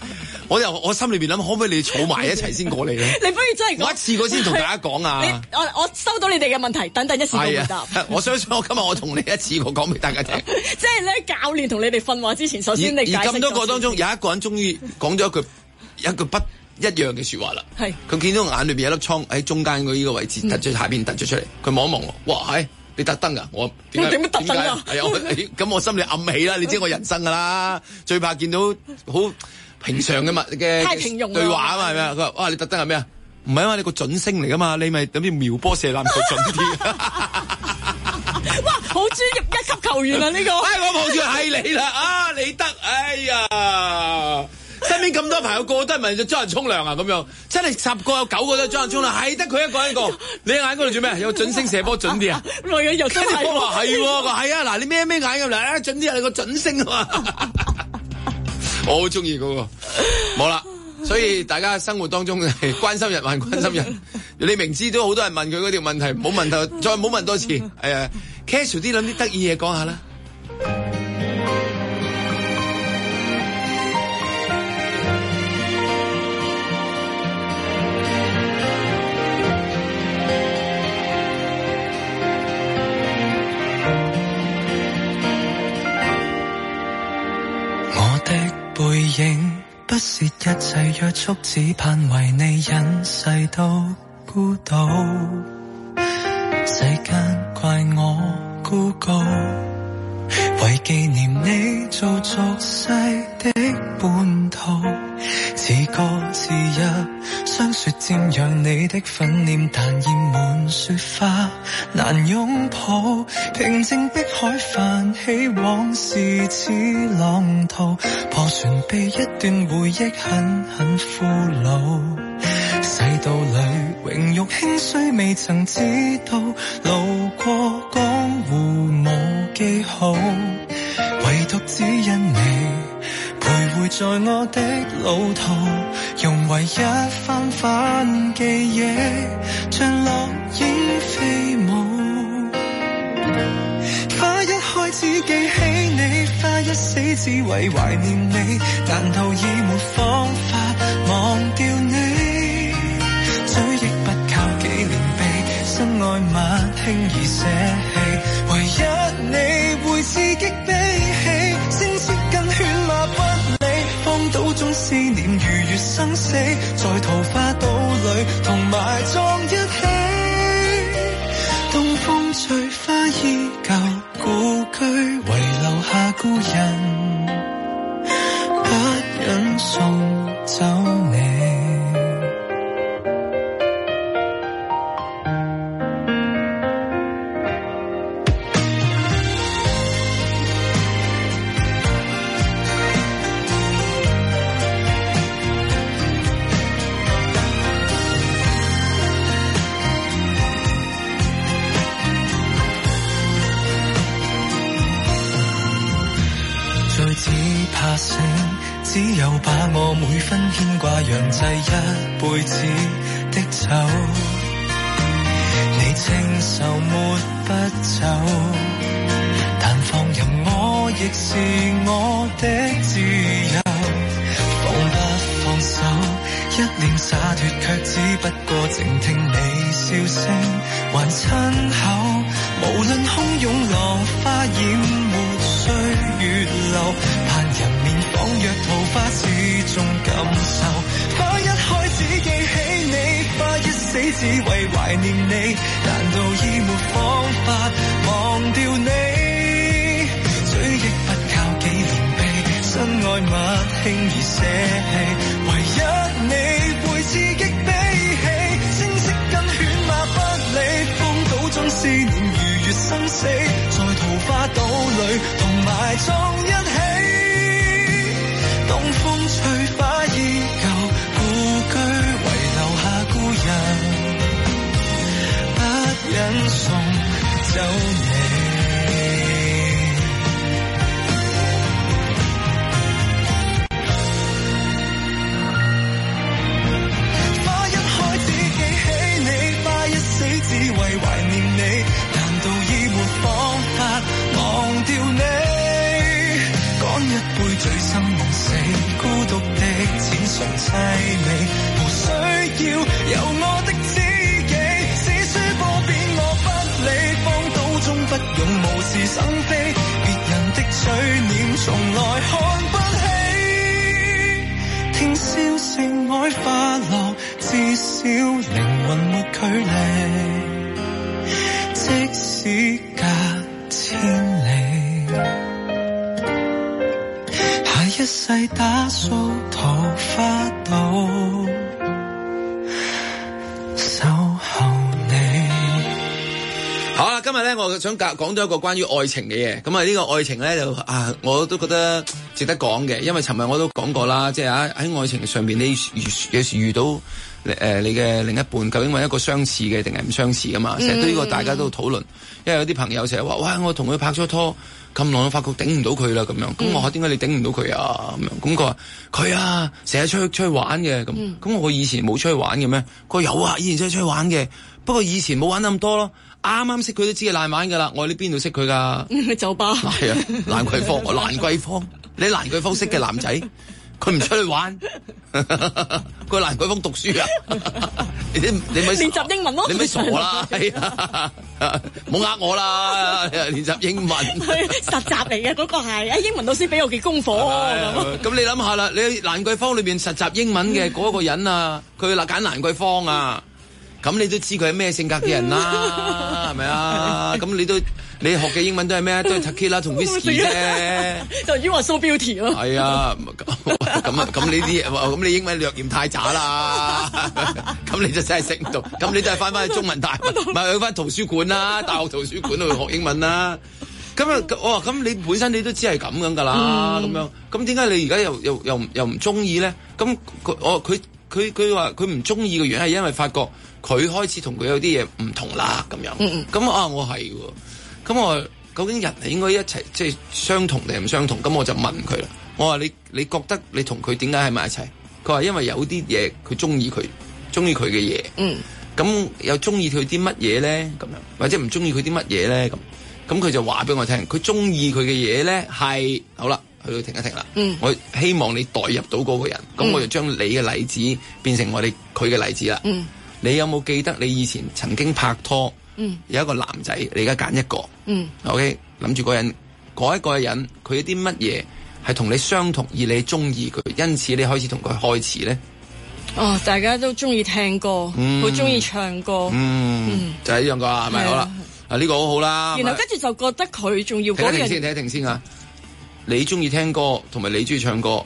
我又我心裏邊諗，可唔可以你儲埋一齊先過嚟咧？ 你不如真係我一次過先同大家講啊！ 我我收到你哋嘅問題，等等一次過回答。 我相信我今日我同你一次過講俾大家聽。 即係咧，教練同你哋訓話之前，首先你解釋。 而咁多個當中，有一個人終於講咗一句一句不一樣嘅説話啦。係佢見到眼裏邊有粒瘡喺中間嗰呢個位置突咗、嗯、下邊突咗出嚟，佢望一望我，哇係！你特登㗎，我點解點解特登啊？係啊，咁我心裏暗喜啦。你知我人生㗎啦，最怕見到好平常嘅物嘅對話啊嘛，係咪啊？佢話：哇，你特登係咩啊？唔係啊嘛，你個準星嚟㗎嘛，你咪等啲瞄波射籃球準啲。 哇，好專業一級球員啊！呢、呢個， 哎，我望住係你啦，啊，你得，哎呀！身邊咁多朋友個個都係問咗人沖涼啊咁樣，真係十個有九個都係人沖涼，係得佢一個一個。你眼嗰度做咩？有準星射波準啲啊？ 我有又真係波啊，係喎，係啊，嗱，你咩咩眼咁嚟？準啲啊，你個準星啊嘛。我好中意嗰個，冇啦。所以大家生活當中係關心人還關心人，你明知都好多人問佢嗰條問題，唔好問頭，再唔好問多次。係啊 casual 啲諗啲得意嘢講下啦。 背影不是一切約束，只盼為你隱世到孤島。世間怪我孤高，為紀念你做俗世的叛徒。自歌自入，雙雪瞻仰你的粉臉，但染滿雪花難擁抱。平靜碧海泛起往事似浪濤，破船被一段回憶狠狠俘虜。世道裏榮辱興衰未曾知道，路過江湖無記號，唯獨只因你徘徊在我的路途，融為一番番記憶，像落葉飛舞。花一開始記起你，花一死只為懷念你，難道已沒方法忘掉你？追憶不靠紀念碑，身外物輕易捨棄，唯一你會刺激悲喜，聲色跟犬馬不理，荒島中思念如月生死，在桃花島裏同埋葬一起。東風吹花依舊故居，遺留下故人，不忍送走你。怕醒，只有把我每分牽掛釀製一輩子的酒。你清愁沒不走，但放任我亦是我的自由。放不放手，一臉灑脫卻只不過靜聽你笑聲還親口。無論洶湧浪花淹沒歲月流，盼人面仿若桃花始終感受。花一開始記起你，花一死只為懷念你，難道已沒方法忘掉你？追憶不靠紀念碑，身外物輕易捨棄，唯一你會刺激悲喜，聲色跟犬馬不理，荒島中思念如月生死，在桃花島裏同埋葬一起。東風吹花依舊故居，遺留下故人，不忍送走你。花一開始記起你，花一死只為懷念你，難道已沒方法忘掉你？乾一杯醉生夢死，孤獨地開花落，至少靈魂沒距離，即使隔千里，下一世打掃桃花島，守候你。 好啦，今日咧我想講講到一個關於愛情嘅嘢，咁啊呢個愛情咧就啊我都覺得值得講嘅，因為尋日我都講過啦，即係喺喺愛情上邊你有時遇到誒、呃、你嘅另一半究竟係一個相似嘅定係唔相似噶嘛，成日都呢個大家都討論，因為有啲朋友成日話哇我同佢拍咗拖咁耐，我發覺頂唔到佢啦咁樣，咁、嗯、我話點解你頂唔到佢啊咁樣，咁佢話佢啊成日出去出去玩嘅，咁咁、嗯、我以前冇出去玩嘅咩？佢話有啊，以前出去出去玩嘅，不過以前冇玩咁多咯。啱啱識佢都知係爛玩噶啦，我喺呢邊度識佢噶？ 酒吧係啊，蘭桂坊，我蘭桂坊，你喺蘭桂坊識嘅男仔，佢唔出去玩，佢喺蘭桂坊讀書啊？你你咪練習英文咯？ 你咪傻啦？係啊，冇呃我啦，練習英文。 實習嚟嘅嗰個係，誒英文老師俾我嘅功課。 咁你諗下啦，你喺蘭桂坊裏邊實習英文嘅嗰個人啊，佢嗱揀蘭桂坊啊。咁你都知佢係咩性格嘅人啦，係咪啊？咁你都你學嘅英文都係咩？都係 tequila 同 whisky 啫。 就 you are so beauty 咯。係啊，咁啊咁呢啲，咁你英文略嫌太渣啦。咁你就真係識唔到。咁你都係翻返去中文大，咪去翻圖書館啦，大學圖書館度學英文啦。咁啊，我話咁你本身你都知係咁樣噶啦，咁樣。咁點解你而家又又又又唔中意咧？咁我佢佢佢話佢唔中意嘅原因係因為發覺。佢開始同佢有啲嘢唔同啦，咁樣。咁、嗯嗯、啊，我係喎。咁我究竟人係應該一齊即係相同定係唔相同？咁我就問佢啦。我話你你覺得你同佢點解喺埋一齊？佢話因為有啲嘢佢中意佢，中意佢嘅嘢。嗯。咁又中意佢啲乜嘢咧？咁樣或者唔中意佢啲乜嘢咧？咁咁佢就話俾我聽，佢中意佢嘅嘢咧係好啦，去到停一停啦。嗯。我希望你代入到嗰個人，咁、嗯、我就將你嘅例子變成我哋佢嘅例子啦。嗯。你有冇記得你以前曾經拍拖？嗯，有一個男仔，你而家揀一個。嗯 ，OK，諗住嗰人，嗰一個人，佢有啲乜嘢係同你相同，而你中意佢，因此你開始同佢開始咧？ 哦，大家都中意聽歌，好中意唱歌。 嗯，嗯就係呢樣個啦，係咪？好啦，啊呢、這個好好啦。 然後跟住就覺得佢仲要嗰樣。停一停先， 停一停先啊！你中意聽歌，同埋你中意唱歌，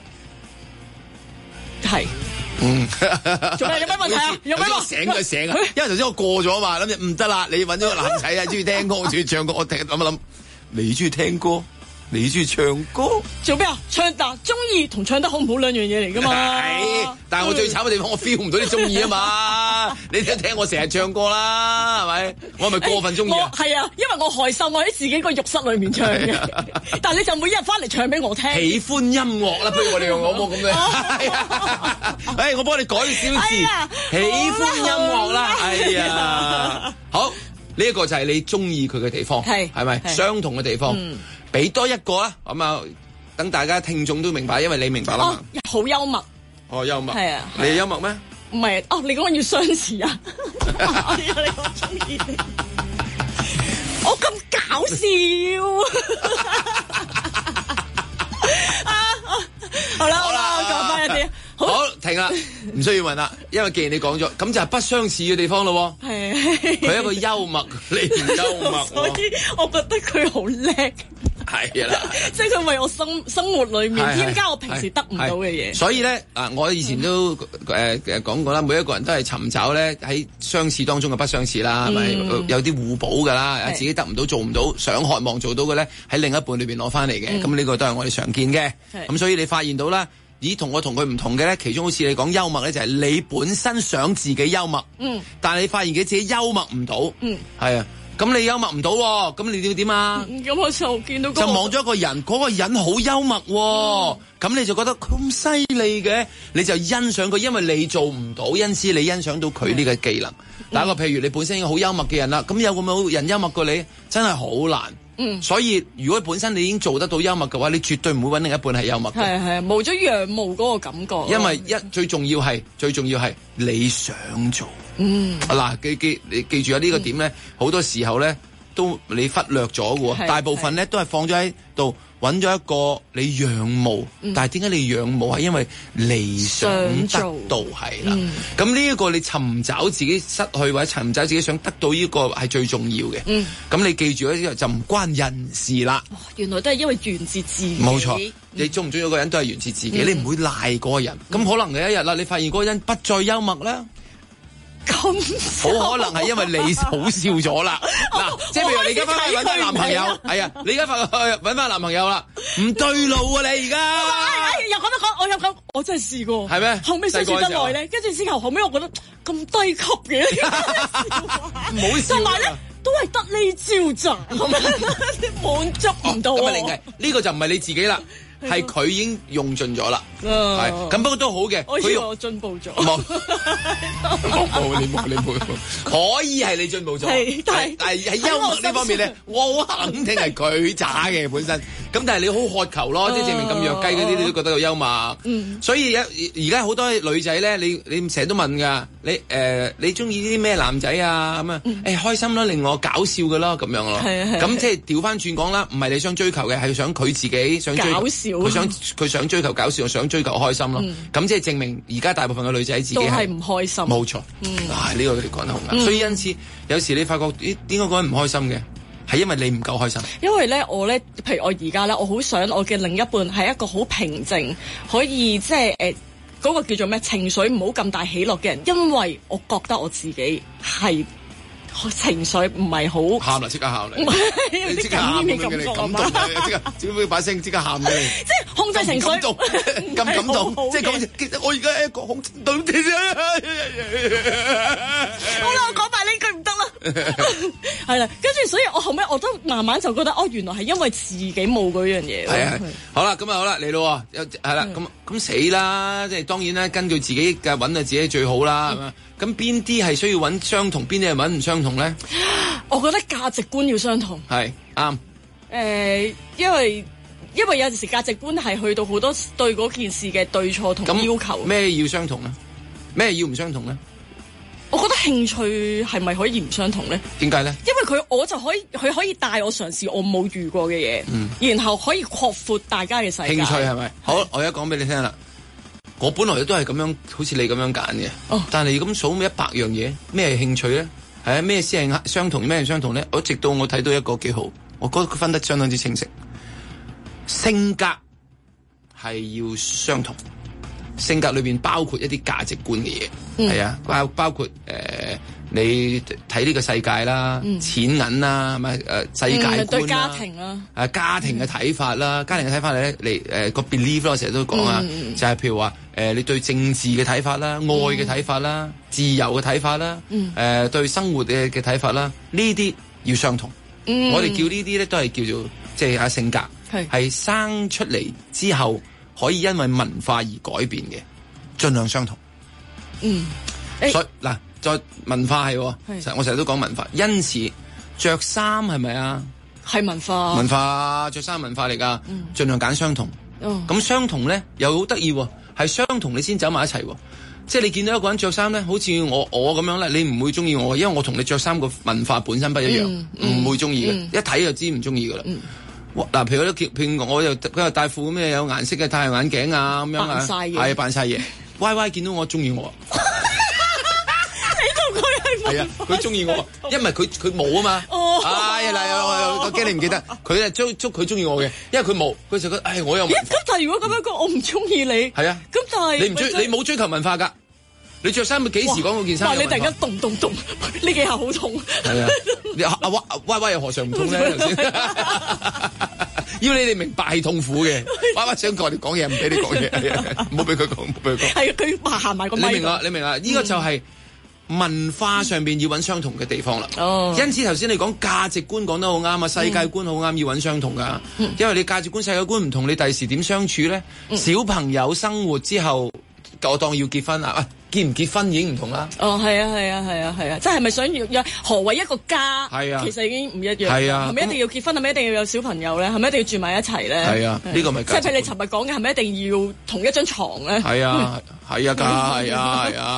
係。 嗯， 做咩有咩問題啊？有咩話醒佢醒啊？因為頭先我過咗嘛，諗住唔得啦，你揾咗個男仔啊，中意聽歌，我中意唱歌，我聽諗一諗，你中意聽歌，你中意唱歌， 做咩啊？唱嗱中意同唱得好唔好兩樣嘢嚟噶嘛？ 係，但係我最慘嘅地方，我 feel 唔到你中意啊嘛！你聽聽我成日唱歌啦，係咪？我係咪過分中意啊？ 係啊，因為我害羞，我喺自己個浴室裏面唱嘅，但係你就每日翻嚟唱俾我聽。 喜歡音樂啦，不如我哋用我冇咁嘅。誒，我幫你改少字，喜歡音樂啦。哎呀，好，呢一個就係你中意佢嘅地方，係係咪相同嘅地方？俾多一個啦，咁啊，等大家聽眾都明白，因為你明白啦嘛。 好幽默。哦， 幽默。 係啊。 你係幽默咩？ 唔係，哦，你講要相似啊？你講中意你。我咁搞笑。好啦好啦，我講翻一啲。好， 好停啦，唔需要問啦，因為既然你講咗，咁就係不相似嘅地方咯。係，佢係一個幽默，你唔幽默， 所以我覺得佢好叻。 係啦， 即係佢為我生生活裏面添加我平時得唔到嘅嘢。 所以咧，啊，我以前都誒誒講過啦，每一個人都係尋找咧喺相似當中嘅不相似啦，係咪、嗯？有啲互補噶啦，自己得唔到、做唔到、想渴望做到嘅咧，喺另一半裏邊攞翻嚟嘅。咁、嗯、呢個都係我哋常見嘅。咁所以你發現到啦，咦，同我同佢唔同嘅咧，其中好似你講幽默咧，就係你本身想自己幽默，嗯，但係你發現佢自己幽默唔到，嗯，係啊。咁你幽默唔到，咁你要點啊？ 咁我就見到、嗰個、 就望咗一個人，嗰、嗰個人好幽默，咁、嗯、你就覺得佢咁犀利嘅，你就欣賞佢，因為你做唔到，因此你欣賞到佢呢個技能。嗯、打個譬如，你本身一個好幽默嘅人啦，咁有冇人幽默過你？真係好難。嗯，所以如果本身你已經做得到幽默嘅話，你絕對唔會揾另一半係幽默嘅。 係係，冇咗仰慕嗰個感覺。 因為一最重要係最重要係你想做。嗯，嗱，記記你記住啊，呢個點咧，好多時候咧都你忽略咗嘅喎，大部分咧都係放咗喺度， 揾咗一個你仰慕，嗯、但係點解你仰慕係因為你想得到係啦。咁呢一個你尋找自己失去或者尋找自己想得到呢個係最重要嘅。咁、嗯、你記住咧就唔關人事啦、 哦。原來都係因為源自自己。 冇錯，你中唔中意嗰個人都係源自自己，嗯、你唔會賴嗰個人。咁、嗯、可能有一日啦，你發現嗰個人不再幽默啦。咁好可能係因為你好笑咗啦，嗱，即係譬如你而家翻去搵翻男朋友，係啊，你而家翻去搵翻男朋友啦，唔對路啊你而家， 又咁樣講，我又咁，我真係試過，係咩？後尾相處得耐咧，跟住之後後尾我覺得咁低級嘅，唔好笑，同埋咧都係得呢招咋，滿足唔到。咁啊，另外呢個就唔係你自己啦。係佢已經用盡咗啦，係咁不過都好嘅。 我以為我進步咗， 冇冇冇你冇你冇，可以係你進步咗，但係但係喺幽默呢方面咧，我好肯定係佢渣嘅本身。咁但係你好渴求咯，即係證明咁弱雞嗰啲你都覺得有幽默。所以而而家好多女仔咧，你你成日都問㗎，你誒你中意啲咩男仔啊咁啊？誒開心啦，令我搞笑嘅咯咁樣咯。咁即係調翻轉講啦，唔係你想追求嘅，係想佢自己想追搞笑。 佢想佢想追求搞笑，想追求開心咯。咁、嗯、即係證明而家大部分嘅女仔自己都係唔開心。冇錯，嗯、啊呢、呢個你講得好啱。嗯、所以因此有時你發覺咦點解嗰個人唔開心嘅，係因為你唔夠開心。 因為咧我咧，譬如我而家咧，我好想我嘅另一半係一個好平靜，可以即係誒嗰個叫做咩情緒唔好咁大起落嘅人，因為我覺得我自己係。情緒唔係好喊啦，即刻喊嚟，你即刻喊咁嘅你感動嘅，即刻只會把聲即刻喊嘅你， 即係控制情緒， 咁感動，即係講其實我而家係一個控制唔到嘅啫。 好啦，我講埋呢句唔得啦，係啦，跟住所以我後尾我都慢慢就覺得哦，原來係因為自己冇嗰樣嘢。 係啊，好啦，咁啊好啦，嚟咯，又係啦，咁咁死啦，即係當然啦，根據自己嘅揾啊自己最好啦，係嘛。咁邊啲係需要揾相同，邊啲係揾唔相同咧？ 我覺得價值觀要相同。 係啱。誒、 呃，因為因為有陣時價值觀係去到好多對嗰件事嘅對錯同要求。 咩要相同咧？咩要唔相同咧？ 我覺得興趣係咪可以唔相同咧？ 點解咧？ 因為佢我就可以佢可以帶我嘗試我冇遇過嘅嘢，嗯、然後可以擴闊大家嘅世界。 興趣係咪？好，我而家講俾你聽啦。我本來都係咁樣，好似你咁樣揀嘅。哦，但係你咁數一百樣嘢，咩係興趣咧？係啊，咩先係相同，咩係相同咧？我直到我睇到一個幾好，我覺得佢分得相當之清晰。性格係要相同，性格裏邊包括一啲價值觀嘅嘢，係、嗯、啊，包包括誒、呃、你睇呢個世界啦、嗯、錢銀啦，咪誒世界觀啦、嗯、對家庭啦，誒、啊、家庭嘅睇法啦，嗯、家庭嘅睇法咧，嚟誒個 belief 咯，成日都講啊，嗯、就係譬如話誒、呃、你對政治嘅睇法啦、愛嘅睇法啦、嗯、自由嘅睇法啦，誒、嗯呃、對生活嘅嘅睇法啦，呢啲要相同。嗯、我哋叫呢啲咧都係叫做即係啊性格，係係生出嚟之後可以因為文化而改變嘅，盡量相同。嗯，所以嗱，再文化係，我成日都講文化，因此着衫係咪啊？係文化，文化着衫文化嚟噶，嗯、盡量揀相同。咁、嗯、相同咧又好得意，係相同你先走埋一齊。即係你見到一個人着衫咧，好似我我咁樣咧，你唔會中意我，因為我同你着衫個文化本身不一樣，唔、嗯、會中意嘅，嗯、一睇就知唔中意噶啦。嗯嗱，譬如我譬如我又佢又戴副咩有顏色嘅太陽眼鏡啊咁樣啊，係扮晒嘢。Y Y 見到我中意我，你同佢係係啊，佢中意我，因為佢佢冇啊嘛。哦，哎呀嗱，我我驚你唔記得，佢係捉捉佢中意我嘅，因為佢冇，佢就覺得唉我有文化。咁但係如果咁樣講，我唔中意你。係啊，咁但係你唔追你冇追求文化㗎。你着衫咪幾時講嗰件衫？哇！你突然間動動動，呢幾下好痛。係啊，你阿阿歪歪又何嘗唔痛咧？頭先要你哋明白係痛苦嘅。歪歪想同我哋講嘢，唔俾你講嘢，唔好俾佢講，唔好俾佢講。係佢行埋個咪。你明啦，你明啦，呢個就係文化上邊要揾相同嘅地方啦。哦。因此頭先你講價值觀講得好啱啊，世界觀好啱，要揾相同噶。因為你價值觀、世界觀唔同，你第時點相處咧？小朋友生活之後。我當要結婚啊！喂，結唔結婚已經唔同啦。哦，係啊，係啊，係啊，係啊，即係咪想要有何謂一個家？係啊，其實已經唔一樣。係啊，係咪一定要結婚？係咪一定要有小朋友咧？係咪一定要住埋一齊咧？係啊，呢個咪即係譬如你尋日講嘅，係咪一定要同一張床咧？係啊，係啊，㗎，係啊，係啊。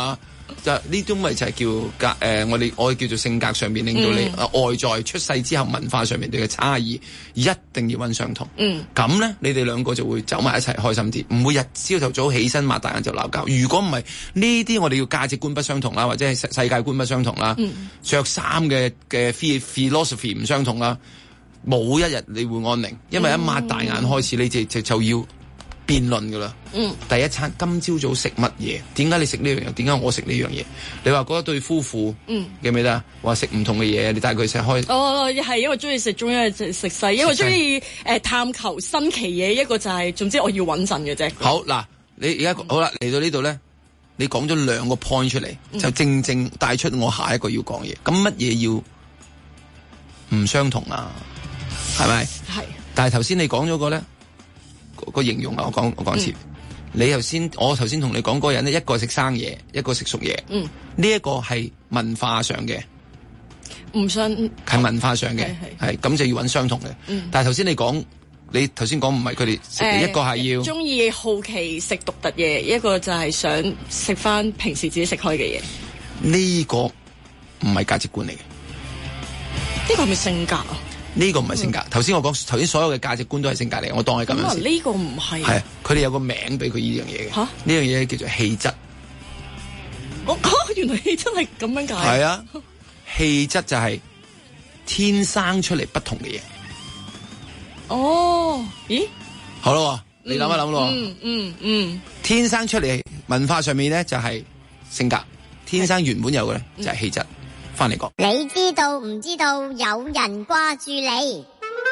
就呢種咪就係叫格誒、呃，我哋我叫做性格上面令到你、嗯、外在出世之後文化上面對嘅差異，一定要揾相同。嗯，咁咧你哋兩個就會走埋一齊開心啲，唔會日朝頭早起身擘大眼就鬧交。如果唔係呢啲，我哋要價值觀不相同啦，或者係世界觀不相同啦，嗯、着衫嘅嘅 philosophy 唔相同啦，冇一日你會安寧，因為一擘大眼開始，你就就就要辯論噶啦。嗯，第一餐今朝早食乜嘢？點解你食呢樣嘢？點解我食呢樣嘢？你話嗰一對夫婦，嗯，記唔記得？話食唔同嘅嘢，你帶佢食開。哦，係因為中意食中，一係食食西，因為中意誒探求新奇嘢。一個就係、是，總之我要穩陣嘅啫。好嗱，你而家、嗯、好啦，嚟到呢度咧，你講咗兩個 point 出嚟，嗯、就正正帶出我下一個要講嘢。咁乜嘢要唔相同啊？係咪？係。但係頭先你講咗個咧。個形容啊，我講我講次。嗯、你頭先，我頭先同你講嗰個人咧，一個食生嘢，一個食熟嘢。嗯，呢一個係文化上嘅，唔相係文化上嘅，係咁就要揾相同嘅。嗯，但係頭先你講，你頭先講唔係佢哋食嘅，呃、一個係要中意好奇食獨特嘢，一個就係想食翻平時自己食開嘅嘢。呢個唔係價值觀嚟嘅，呢個係咪性格啊？呢個唔係性格，頭先、嗯、我講頭先所有嘅價值觀都係性格嚟，我當係咁樣先。呢個唔係。係，佢哋有個名俾佢呢樣嘢嘅。嚇！呢樣嘢叫做氣質。我嚇、哦，原來氣質係咁樣解。係啊，氣質就係天生出嚟不同嘅嘢。哦，咦？好啦，你諗一諗咯。嗯嗯嗯。天生出嚟文化上面咧就係性格，天生原本有嘅咧就係氣質。翻嚟講，你知道唔知道有人掛住你？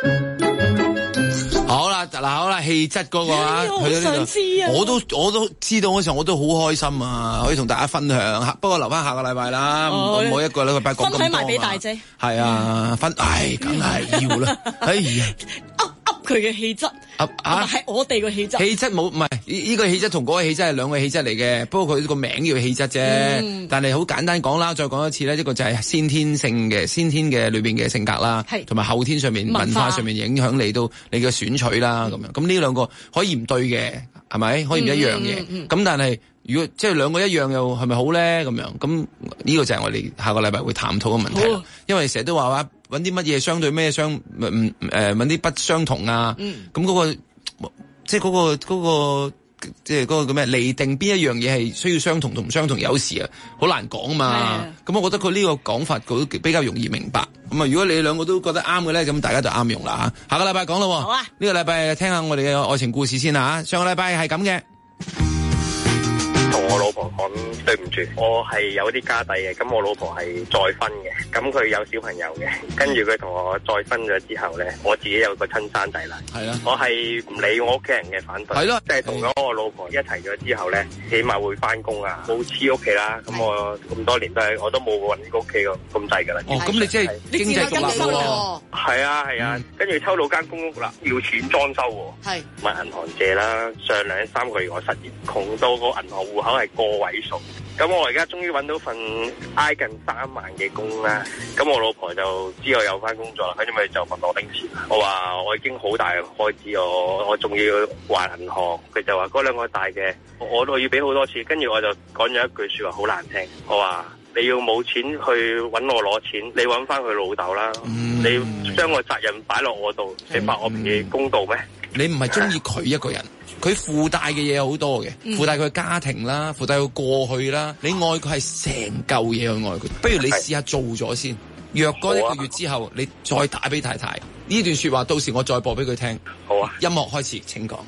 好啦，嗱好啦，氣質嗰個啊，我想知啊，我都我都知道嗰時候我都好開心啊，可以同大家分享。不過留翻下個禮拜啦，唔好一個禮拜講咁多。分享埋俾大姐。係啊，分，唉，梗係要啦，哎呀。佢嘅氣質，啊啊，係我哋個氣質。氣質冇，唔係呢個氣質同嗰個氣質係兩個氣質嚟嘅。不過佢個名叫氣質啫。嗯、但係好簡單講啦，再講一次咧，一個就係先天性嘅，先天嘅裏邊嘅性格啦，同埋是後天上面文化上面影響你到你嘅選取啦，咁、嗯、樣。咁呢兩個可以唔對嘅，係咪？可以唔一樣嘅。咁、嗯嗯嗯、但係如果即係兩個一樣又係咪好咧？咁樣咁呢個就係我哋下個禮拜會探討嘅問題啦。好因為成日都話話。揾啲乜嘢相對咩相唔唔誒揾啲不相同啊？咁嗰個即係嗰個嗰個即係嗰個叫咩？釐定邊一樣嘢係需要相同同唔相同，有時啊好難講啊嘛。咁我覺得佢呢個講法佢比較容易明白。咁啊，如果你兩個都覺得啱嘅咧，咁大家就啱用啦嚇。下個禮拜講咯。好啊。呢個禮拜聽下我哋嘅愛情故事先啦嚇。上個禮拜係咁嘅。同我老婆講對唔住，我係有啲家底嘅，咁我老婆係再婚嘅，咁佢有小朋友嘅，跟住佢同我再婚咗之後咧，我自己有個親生仔啦，係啊，我係唔理我屋企人嘅反對，係咯，即係同咗我老婆一齊咗之後咧，起碼會翻工啊，冇黐屋企啦，咁我咁多年都係我都冇搵過屋企個咁滯噶啦，哦，咁你即係經濟獨立喎，係啊係啊，跟住抽到間公屋啦，要錢裝修喎，係問銀行借啦，上兩三個月我失業，窮到個銀行戶口係個位數，咁我而家終於揾到份挨近三萬嘅工啦，咁我老婆就知我有翻工作啦，佢咪就問我拎錢，我話我已經好大嘅開支，我我仲要還銀行，佢就話嗰兩個大嘅，我都要俾好多錢，跟住我就講咗一句說話好難聽，我話你要冇錢去揾我攞錢，你揾翻佢老豆啦，嗯、你將個責任擺落我度，你話我唔嘢公道咩？你唔係中意佢一個人。佢附帶嘅嘢好多嘅，附帶佢嘅家庭啦，附帶佢過去啦，你愛佢係成嚿嘢去愛佢。不如你試下做咗先，若干一個月之後，你再打俾太太呢段說話，到時我再播俾佢聽。好啊，音樂開始，請講。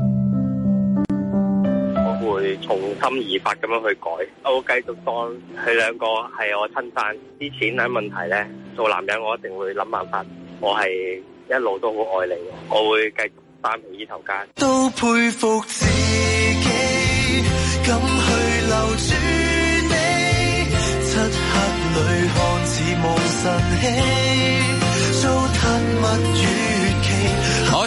我會從心而發咁樣去改，我會繼續當佢兩個係我親生。啲錢喺問題咧，做男人我一定會諗辦法。我係一路都好愛你，我會繼續擔起呢頭家，都佩服自己，敢去留住你。漆黑裏看似無神氣，糟蹋蜜月期。我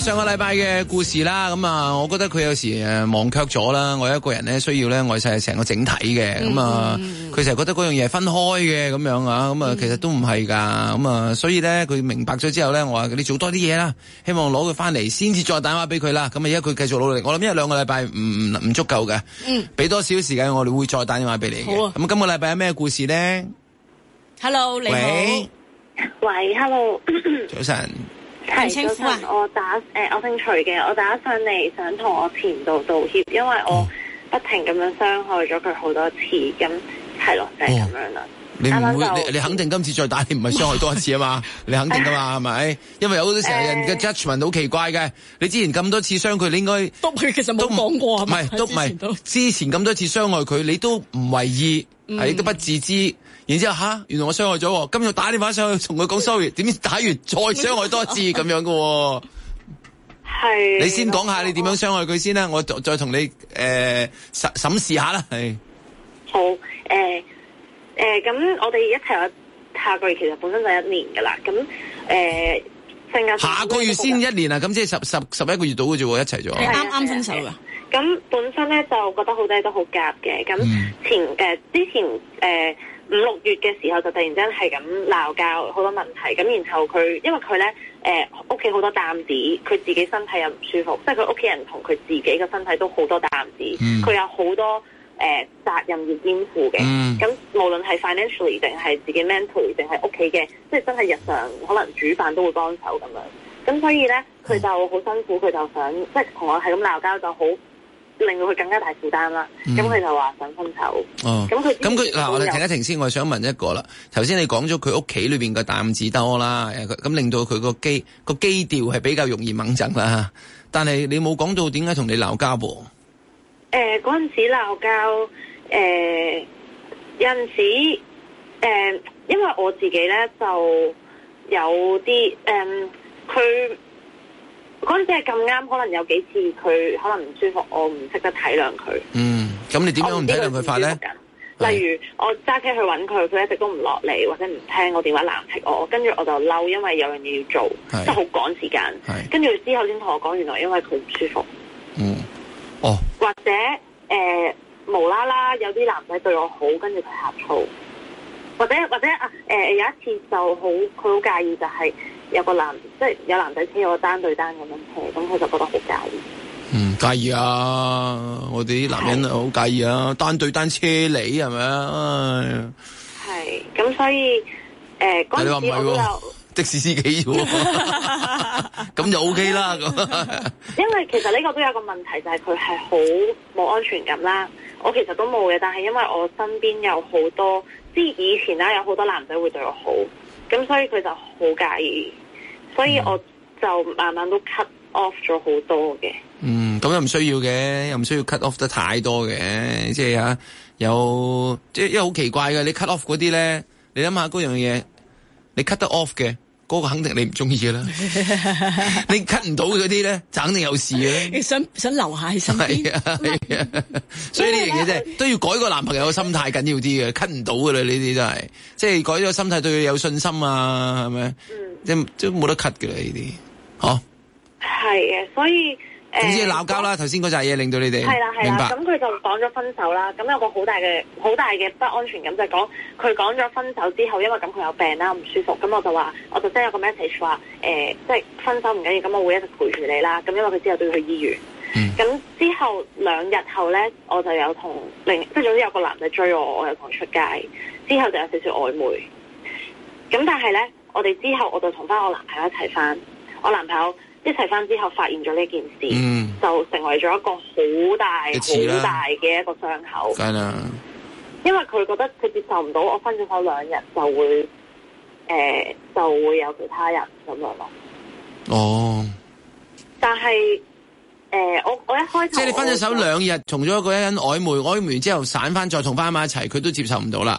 上個禮拜嘅故事啦，咁啊，我覺得佢有時誒忘卻咗啦。我一個人咧需要咧愛晒成個整體嘅，咁啊，佢成日覺得嗰樣嘢係分開嘅咁樣啊，咁啊，其實都唔係噶，咁啊，所以咧佢明白咗之後咧，我話你做多啲嘢啦，希望攞佢翻嚟先至再打電話俾佢啦。咁啊，而家佢繼續努力，我諗因為兩個禮拜唔唔唔足夠嘅，嗯，俾多少時間我哋會再打電話俾你嘅。好啊。咁今個禮拜有咩故事咧 ？Hello， 你好。 喂， 喂 ，Hello， 早晨。 係早晨，我打誒、呃，我姓徐嘅，我打上嚟想同我前度道歉，因為我不停咁樣傷害咗佢好多次，咁係咯，就係、是、咁樣啦。 你唔會，你你肯定今次再打，你唔係傷害多一次啊嘛？你肯定噶嘛？係咪？因為有好多時候人嘅 judgment 好奇怪嘅。你之前咁多次傷佢，你應該都佢其實冇講過， 唔係都唔係之前咁多次傷害佢，你都唔為意，係、嗯、都不自知。然之後吓，原來我傷害咗，今日打電話上去同佢講 sorry， 點知打完再傷害多一次咁樣嘅。 係。 你先講下你點樣傷害佢先啦，我再同你誒審審視下啦。係。 好，誒、呃、誒，咁、呃、我哋一齊下個月其實本身就一年噶啦，咁誒，性格下個月先一年啊，咁即係十十十一個月到嘅啫喎，一齊咗。 係啱啱分手噶。 咁本身咧就覺得好多嘢都好夾嘅，咁前誒、呃、之前誒。呃五六月嘅時候就突然間係咁鬧交，好多問題，咁然後佢因為佢咧誒屋企好多擔子，佢自己身體又唔舒服，即係佢屋企人同佢自己嘅身體都好多擔子，佢、嗯、有好多誒、呃、責任要肩負嘅，咁、嗯、無論係 financially 定係自己 mentally 定係屋企嘅，即係真係日常可能煮飯都會幫手咁樣，咁所以咧佢就好辛苦，佢就想即係同我係咁鬧交就好。令到佢更加大負擔啦，咁、嗯、佢就話想分手。哦，咁佢咁佢嗱，我哋停一停先，我想問一個啦。頭先你講咗佢屋企裏邊個擔子多啦，咁令到佢個基個基調係比較容易猛震啦。但係你冇講到點解同你鬧交噃？誒、呃，嗰陣時鬧交，誒、呃，有陣時，誒、呃，因為我自己咧就有啲，誒、呃，佢。嗰陣時係咁啱，可能有幾次佢可能唔舒服，我唔識得體諒佢。嗯， 咁你點樣唔體諒佢法咧？ 例如我揸車去揾佢，佢一直都唔落嚟，或者唔聽我電話，攔停我，跟住我就嬲，因為有樣嘢要做，即係好趕時間。跟住之後先同我講，原來因為佢唔舒服。嗯，哦。或者誒、呃、無啦啦有啲男仔對我好，跟住佢呷醋。或者或者啊誒、呃、有一次就好，佢好介意就係、是。有個男，即係有男仔車我單對單咁樣車，咁佢就覺得好介意。 嗯，介意啊！我哋啲男人好介意啊，單對單車你係咪啊？係， 咁所以誒嗰陣時我都有的士司機喎，咁就 OK 啦。咁因為其實呢個都有個問題，就係佢係好冇安全感啦。我其實都冇嘅，但係因為我身邊有好多，即係以前啦，有好多男仔會對我好，咁所以佢就好介意。所以我就慢慢都 cut off 咗好多嘅。 嗯，咁又唔需要嘅，又唔需要 cut off 得太多嘅，即係吓有即係因為好奇怪嘅，你 cut off 嗰啲咧，你諗下嗰樣嘢，你 cut 得 off 嘅，嗰、嗰個肯定你唔中意嘅啦。你 cut 唔到嗰啲咧，就肯定有事嘅。 你想想留下喺身邊。係啊，係啊。 所以呢樣嘢真係都要改個男朋友嘅心態緊要啲嘅，cut 唔到噶啦呢啲真係，即係改咗個心態對佢有信心啊，係咪？嗯。即即冇得 cut 嘅啦呢啲，嗬？係嘅， 所以誒， 總之鬧交啦。頭先嗰扎嘢令到你哋係啦係啦，咁佢就講咗分手啦。咁有個好大嘅好大嘅不安全感，就係講佢講咗分手之後，因為咁佢有病啦，唔舒服，咁我就話，我就 send 有個 message 話，誒、呃，即係分手唔緊要，咁我會一直陪住你啦。咁因為佢之後都要去醫院，咁、嗯、之後兩日後咧，我就有同另即係總之有個男仔追我，我又同佢出街，之後就有少少曖昧。咁但係咧。我哋之後我就同翻我男朋友一齊翻，我男朋友一齊翻之後發現咗呢件事，嗯、就成為咗一個好大好大嘅一個傷口。 梗啦， 因為佢覺得佢接受唔到我分咗手兩日就會誒、呃、就會有其他人咁樣咯。哦，但係誒、呃、我我一開頭即係你分咗手兩日，同咗一個人曖昧，曖昧之後散翻，再同翻埋一齊，佢都接受唔到啦。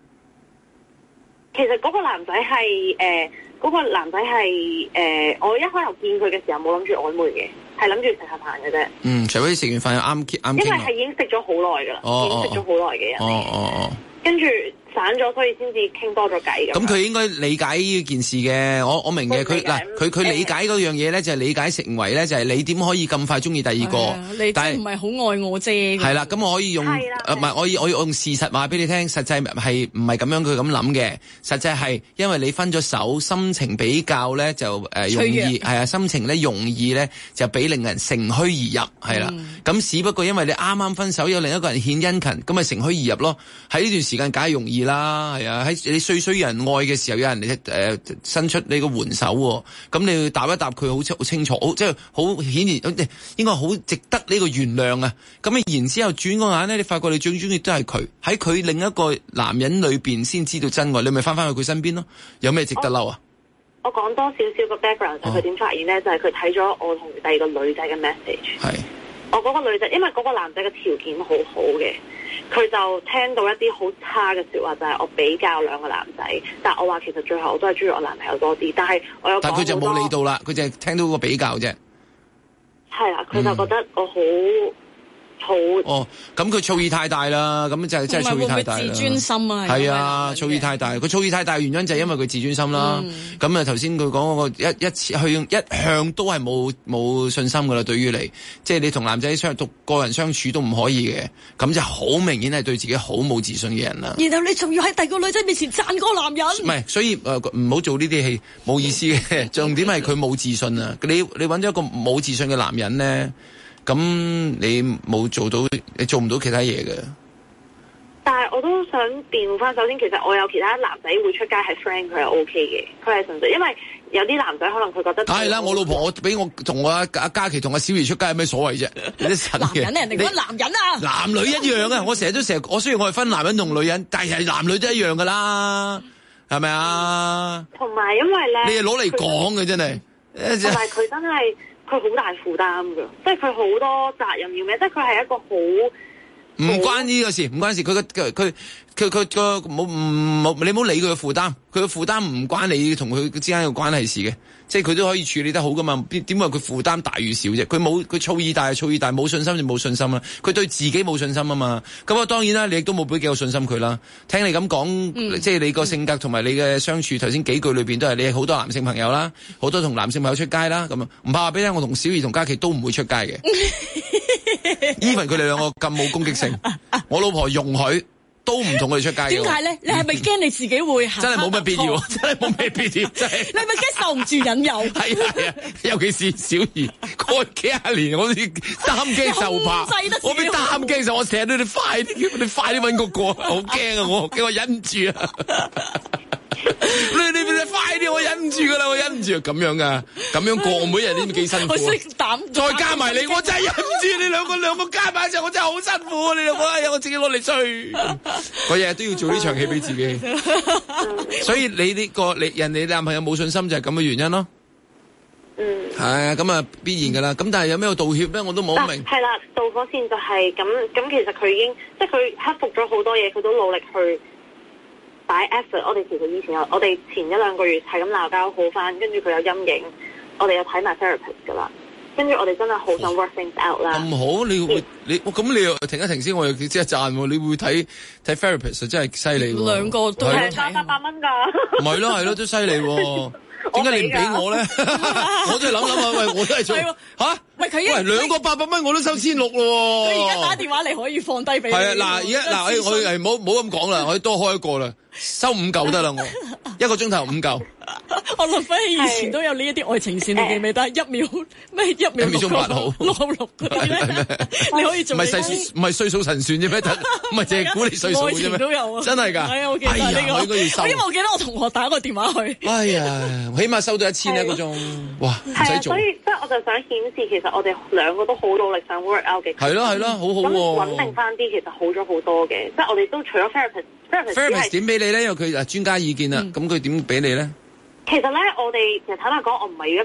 其實嗰個男仔係誒，嗰個男仔係誒，我一開頭見佢嘅時候冇諗住曖昧嘅，係諗住食下飯嘅啫。嗯，除非食完飯又啱啱傾。因為係已經識咗好耐噶啦，已經識咗好耐嘅人。哦哦哦。跟住散咗，所以先至傾多咗偈。 咁佢應該理解呢件事嘅，我我明嘅。佢嗱，佢佢理解嗰樣嘢咧，就係理解成為咧，就係你點可以咁快中意第二個？ 你真唔係好愛我啫。 係啦，咁我可以用誒唔係，我以我用事實話俾你聽，實際係唔係咁樣佢咁諗嘅？實際係因為你分咗手，心情比較咧就誒容易係啊，心情咧容易咧就俾令人乘虛而入係啦。咁只不過因為你啱啱分手，有另一個人獻殷勤，咁咪乘虛而入咯。喺呢段時間梗係容易啦，係啊！喺你衰衰人愛嘅時候，有人嚟誒、呃、伸出你個援手喎，咁你要答一答佢好清好清楚，即係好顯然，應該好值得呢個原諒啊！咁你然之後轉個眼咧，你發覺你最中意都係佢，喺佢另一個男人裏邊先知道真愛，你咪翻返去佢身邊咯。有咩值得嬲啊？ 我講多少少個 background 就係佢點發現咧，就係佢睇咗我同第二個女仔嘅 message。係。我嗰個女仔，因為嗰個男仔嘅條件好好嘅。佢就聽到一啲好差嘅説話，就係、是、我比較兩個男仔，但我話其實最後我都係中意我男朋友多啲，但係我有，但佢就冇理到啦，佢就係聽到個比較啫。係啦，佢就覺得我好。嗯好哦，咁佢醋意太大啦，咁就係真係醋意太大啦。 自尊心啊， 係啊，醋意太大。佢醋意太大嘅原因就係因為佢自尊心啦。咁啊頭先佢講嗰個一一次去一向都係冇冇信心噶啦，對於你，即係你同男仔相獨個人相處都唔可以嘅，咁就好明顯係對自己好冇自信嘅人啦。 然後你仲要喺第二個女仔面前讚嗰個男人， 唔係，所以誒唔好做呢啲戲，冇意思嘅。重點係佢冇自信啊！你你揾咗一個冇自信嘅男人咧。咁你冇做到，你做唔到其他嘢嘅。 但係我都想辯護翻，首先其實我有其他男仔會出街係 friend， 佢係 O K 嘅，佢係純粹因為有啲男仔可能佢覺得。 係啦，我老婆我俾我同我阿阿嘉琪同阿小儀出街有咩所謂啫？有啲神嘅。 男人咧，人哋講男人啊。男女一樣啊！我成日都成日，我雖然我係分男人同女人，但係男女都一樣噶啦，係咪啊？ 同埋因為咧， 你係攞嚟講嘅真係。 同埋佢真係。佢好大負擔㗎，即係佢好多責任要咩？即係佢係一個好唔關呢個事，唔關事。佢佢佢佢佢個冇唔冇你唔好理佢嘅負擔，佢嘅負擔唔關你同佢之間嘅關係事嘅，即係佢都可以處理得好噶嘛。點點話佢負擔大與少啫？佢冇佢醋意大，醋意大，冇信心就冇信心啦。佢對自己冇信心啊嘛。咁啊當然啦，你亦都冇俾幾有信心佢啦。聽你咁講，嗯、即係你個性格同埋你嘅相處，頭先幾句裏邊都係你好多男性朋友啦，好多同男性朋友出街啦，咁啊唔怕話俾你聽，我同小儀同嘉琪都唔會出街嘅。even 佢哋兩個咁冇攻擊性，我老婆容許都唔同佢哋出街。 點解咧？你係咪驚你自己會行？ 真係冇乜必要，真係冇咩必要，真係。 你係咪驚受唔住引誘？ 係啊係啊，尤其是小儀過幾廿年，我啲擔驚受怕，我俾擔驚受，我成日都你快啲，你快啲搵個過，好驚啊！我驚我忍唔住啊！你你你快啲！我忍唔住噶啦，我忍唔住咁樣噶，咁樣過我每日都幾辛苦。我識膽，再加埋你，我真係忍唔住。你兩個兩個加埋一齊，我真係好辛苦。你兩個哎呀，我自己攞嚟吹。我日日都要做呢場戲俾自己。所以你呢、這個你人哋男朋友冇信心就係咁嘅原因咯。嗯。係啊，咁啊必然噶啦。咁但係有咩道歉咧？我都冇明。 係啦，導火線就係咁咁，其實佢已經即係佢克服咗好多嘢，佢都努力去。擺 effort， 我哋其實以前有，我哋前一兩個月係咁鬧交好翻，跟住佢有陰影，我哋有睇埋 therapist 噶啦，跟住我哋真係好想 work things out 啦。咁好，你會你咁你又停一停先，我又即係讚喎，你會睇睇 therapist 真係犀利喎。兩個都係八八百蚊㗎。唔係咯係咯，都犀利喎。點解你唔俾我咧？我都係諗諗下，喂，我都係做嚇。喂，佢喂兩個八百蚊我都收千六咯喎。佢而家打電話嚟可以放低俾你。係啊，嗱，而家嗱，我係唔好唔好咁講啦，我多開一個啦，收五嚿得啦，我一個鐘頭五嚿。我諗翻起以前都有呢一啲愛情線，你記唔記得？一秒咩一秒六八號六六嗰啲咧，你可以做。唔係細唔係歲數神算啫咩？唔係淨係估你歲數啫咩？都有啊，真係㗎。係啊，我記得呢個。我應該要收。因為我記得我同學打個電話去。哎呀，起碼收到一千一個鐘。哇，唔使做。所以即係我就想顯示，其實我哋兩個都好努力想 work out 嘅。係咯係咯，好好喎。咁穩定翻啲，其實好咗好多嘅。即係我哋都除咗 therapist，therapist 點俾你咧？因為佢誒專家意見啦，咁佢點俾你咧？其實咧，我哋其實坦白講，我唔係要一個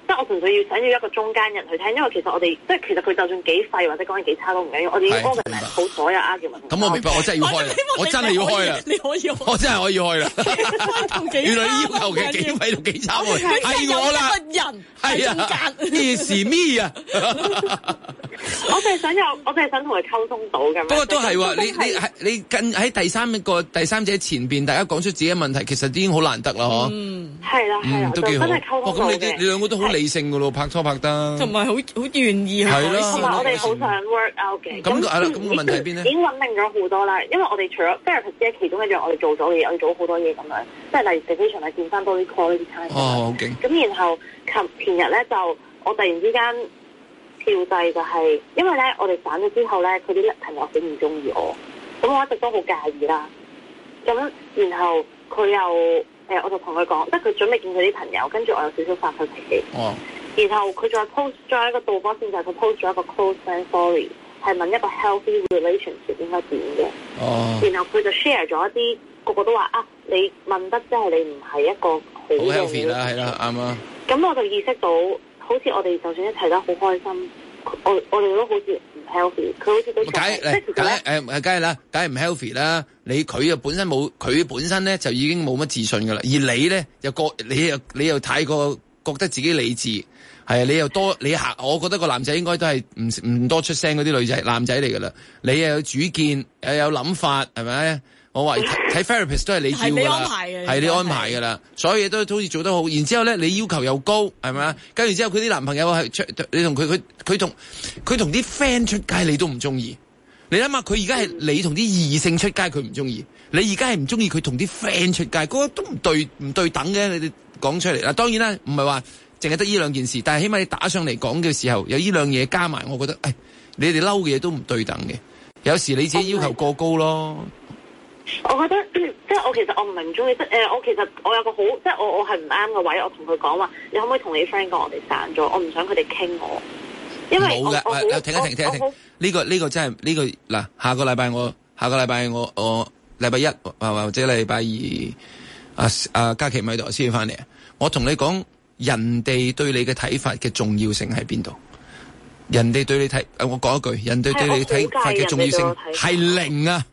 即係我純粹要想要一個中間人去聽，因為其實我哋即係其實佢就算幾廢或者講嘢幾差都唔緊要，我哋要 organize 好所有 argument。 咁我明白，我真係要開啦，我真係要開啦， 你可以開， 我真係可以開啦。原來你要求嘅幾廢到幾差喎，係我啦， 人係啊，咩事咩啊？ 我就係想有，我就係想同佢溝通到咁。 不過都係喎，你你係你近喺第三個第三者前邊，大家講出自己嘅問題，其實已經好難得啦，嗬。 嗯，係啦係啦， 都幾好。 真係溝通到嘅。 咁你哋你兩個都好理性噶咯，拍拖拍得。 同埋好好願意去改善。 同埋我哋好想 work out 嘅。 咁係啦，咁個問題喺邊咧？ 已經穩定咗好多啦，因為我哋除咗 therapist 嘅其中一樣，我哋做咗嘅嘢，我哋做咗好多嘢咁樣，即係例如 station 係見翻多啲 quality time。 哦，好勁。 咁然後琴前日咧就我突然之間。跳掣就係、是，因為咧我哋散咗之後咧，佢啲朋友好唔中意我，咁我一直都好介意啦。咁然後佢又誒、呃，我就同佢講，即係佢準備見佢啲朋友，跟住我有少少發佢脾氣。哦。然後佢再 post 咗一個導火線，就係佢 post 咗一個 close friend story，係問一個 healthy relationship 應該點嘅。哦。然後佢就 share 咗一啲，個個都話啊，你問得即係你唔係一個好嘅。 好 healthy 啦，係啦，啱啊。 咁我就意識到。好似我哋就算一齊得好開心，我我哋都好似唔 healthy。佢好似都即係其實咧， 誒誒，梗係啦，梗係唔 healthy 啦。你佢啊本身冇，佢本身咧就已經冇乜自信噶啦。而你咧又覺，你又你又太過覺得自己理智，係啊，你又多你行。我覺得個男仔應該都係唔唔多出聲嗰啲女仔男仔嚟噶啦。你又有主見，又有諗法，係咪？我話睇 therapist 都係你叫噶啦，係你安排噶啦，所有嘢都好似做得好。然之後咧，你要求又高，係咪啊？跟住之後佢啲男朋友係出，你同佢佢佢同佢同啲 friend 出街，你都唔中意。你諗下，佢而家係你同啲異性出街，佢唔中意。你而家係唔中意佢同啲 friend 出街，嗰個都唔對唔對等嘅。你哋講出嚟啦，當然啦，唔係話淨係得呢兩件事，但係起碼你打上嚟講嘅時候，有呢兩嘢加埋，我覺得誒，你哋嬲嘅嘢都唔對等嘅。有時你自己要求過高咯。 我覺得即係我其實我唔係唔中意，即係誒我其實我有個好即係我我係唔啱嘅位，我同佢講話，你可唔可以同你 friend 講我哋散咗？我唔想佢哋傾我，因為我我冇嘅。停一停停一停，呢個呢個真係呢個嗱，下個禮拜我下個禮拜我我禮拜一或者禮拜二啊啊嘉琪咪喺度先翻嚟啊！我同你講，人哋對你嘅睇法嘅重要性喺邊度？人哋對你睇，我講一句，人哋對你睇法嘅重要性係零啊！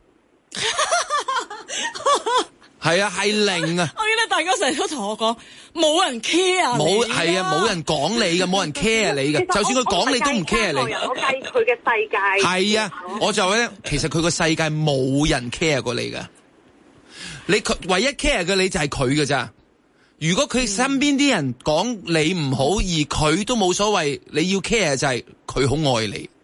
係啊，係零啊！ 我記得大家成日都同我講，冇人 care 你， 冇係啊，冇人講你嘅，冇人 care 你嘅，就算佢講你都唔 care 你。 我介意佢嘅世界。 係啊，我就咧，其實佢個世界冇人 care 過你噶，你唯一 care 嘅你就係佢㗎咋。如果佢身邊啲人講你唔好，而佢都冇所謂，你要 care 就係佢好愛你。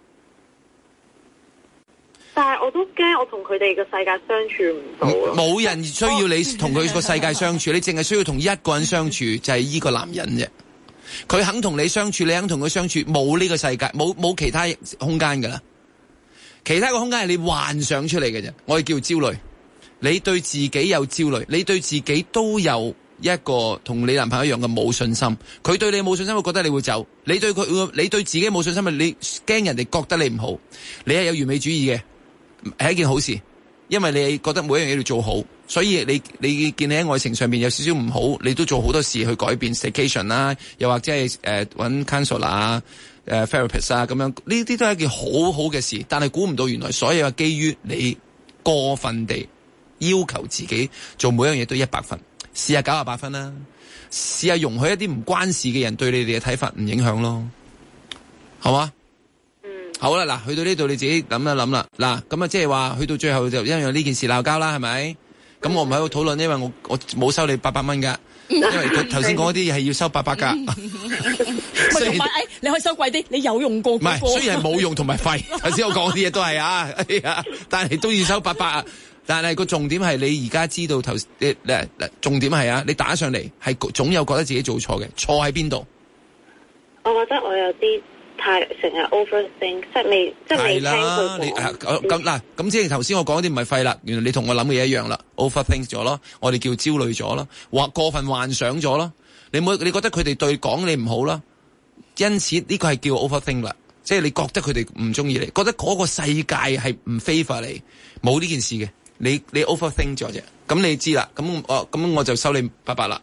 但係我都驚我同佢哋嘅世界相處唔到。 冇人需要你同佢個世界相處，你淨係需要同一個人相處，就係依個男人啫。佢肯同你相處，你肯同佢相處，冇呢個世界，冇冇其他空間噶啦。其他個空間係你幻想出嚟嘅啫，我哋叫焦慮。你對自己有焦慮，你對自己都有一個同你男朋友一樣嘅冇信心。佢對你冇信心，會覺得你會走。你對佢，你對自己冇信心，你驚人哋覺得你唔好。你係有完美主義嘅。係一件好事，因為你覺得每一樣嘢要做好，所以你你見你喺愛情上面有少少唔好，你都做好多事去改變 staycation 啦，又或者係誒揾 counselor 啊、誒 therapist 啊咁樣，呢啲都係一件好好嘅事。但係估唔到原來所有係基於你過分地要求自己做每一樣嘢都一百分，試下九十八分啦，試下容許一啲唔關事嘅人對你哋嘅睇法唔影響咯，好嘛？好啦，嗱，去到呢度你自己諗一諗啦。嗱，咁啊，即係話去到最後就因為呢件事鬧交啦，係咪？咁我唔喺度討論，因為我我冇收你八百蚊噶，因為佢頭先講嗰啲係要收八百噶。 雖然誒，你可以收貴啲，你有用過。唔係，雖然係冇用同埋廢，頭先我講啲嘢都係啊，但係都要收八百啊。但係個重點係你而家知道頭誒誒，重點係啊，你打上嚟係總有覺得自己做錯嘅，錯喺邊度？ 我覺得我有啲。太成日 overthink，即係未，即係未聽佢講。 咁嗱，咁即係頭先我講啲唔係廢啦，原來你同我諗嘅嘢一樣啦 ，overthink 咗咯，我哋叫焦慮咗咯，或過分幻想咗咯。你冇，你覺得佢哋對講你唔好啦，因此呢個係叫 overthink 啦，即係你覺得佢哋唔中意你，覺得嗰個世界係唔 favor 你，冇呢件事嘅， 你你 overthink 咗啫。咁你知啦，咁我咁我就收你八百啦。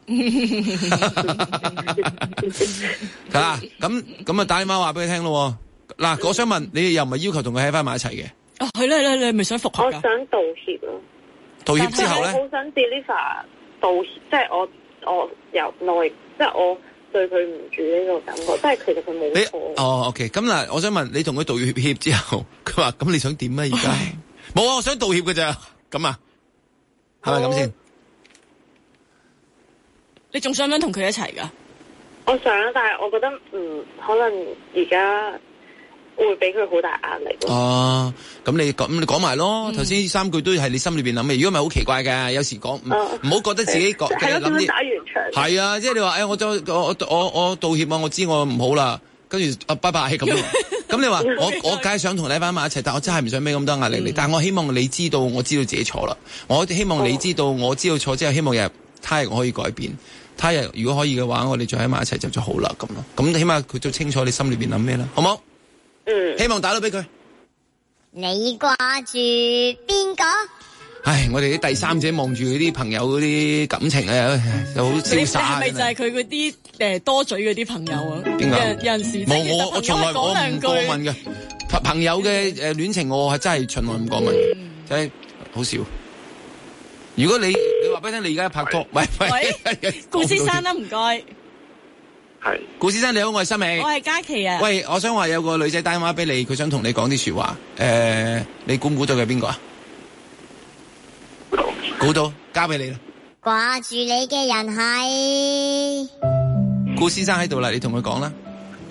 係啦，咁咁啊打電話話俾佢聽咯。嗱，我想問你又唔係要求同佢喺翻埋一齊嘅？ 哦，係啦係啦，你係咪想復合？ 我想道歉咯。 道歉之後咧？ 我好想 deliver 道歉，即係我我由內，即係我對佢唔住呢個感覺，即係其實佢冇錯。 哦 ，OK， 咁嗱，我想問你同佢道歉歉之後，佢話咁你想點啊？而家冇啊，我想道歉㗎咋，咁啊，係咪咁先？ 你仲想唔想同佢一齊噶？ 我想，但係我覺得嗯，可能而家會俾佢好大壓力咯。 哦，咁你咁你講埋咯，頭先呢三句都係你心裏邊諗嘅。如果唔係好奇怪嘅，有時講唔唔好覺得自己講係咯，點打完場？ 係啊，即係你話誒，我我我我我道歉啊，我知我唔好啦，跟住啊拜拜咁。咁你話我我梗係想同你翻埋一齊，但我真係唔想俾咁多壓力你。嗯、但係我希望你知道，我知道自己錯啦。我希望你知道，我知道錯之後，希望日他日可以改變。他日如果可以嘅話，我哋再喺埋一齊就就好啦咁咯。咁起碼佢都清楚你心裏邊諗咩啦，好冇？ 嗯。希望打到俾佢。 你掛住邊個？ 唉，我哋啲第三者望住嗰啲朋友嗰啲感情咧，就好瀟灑。 係咪就係佢嗰啲誒多嘴嗰啲朋友啊？ 邊個？ 有陣時冇我我從來我唔過問嘅。朋友嘅誒戀情我係真係從來唔過問嘅，真係好少。如果你你話俾你聽，你而家拍拖，喂喂， 顧先生啦，唔該。 係， 顧先生你好，我係新美。 我係嘉琪啊。 喂，我想話有個女仔打電話俾你，佢想同你講啲說話。誒、呃，你估唔估到佢係邊個啊？估到，交俾你啦。 掛住你嘅人係顧先生喺度啦，你同佢講啦。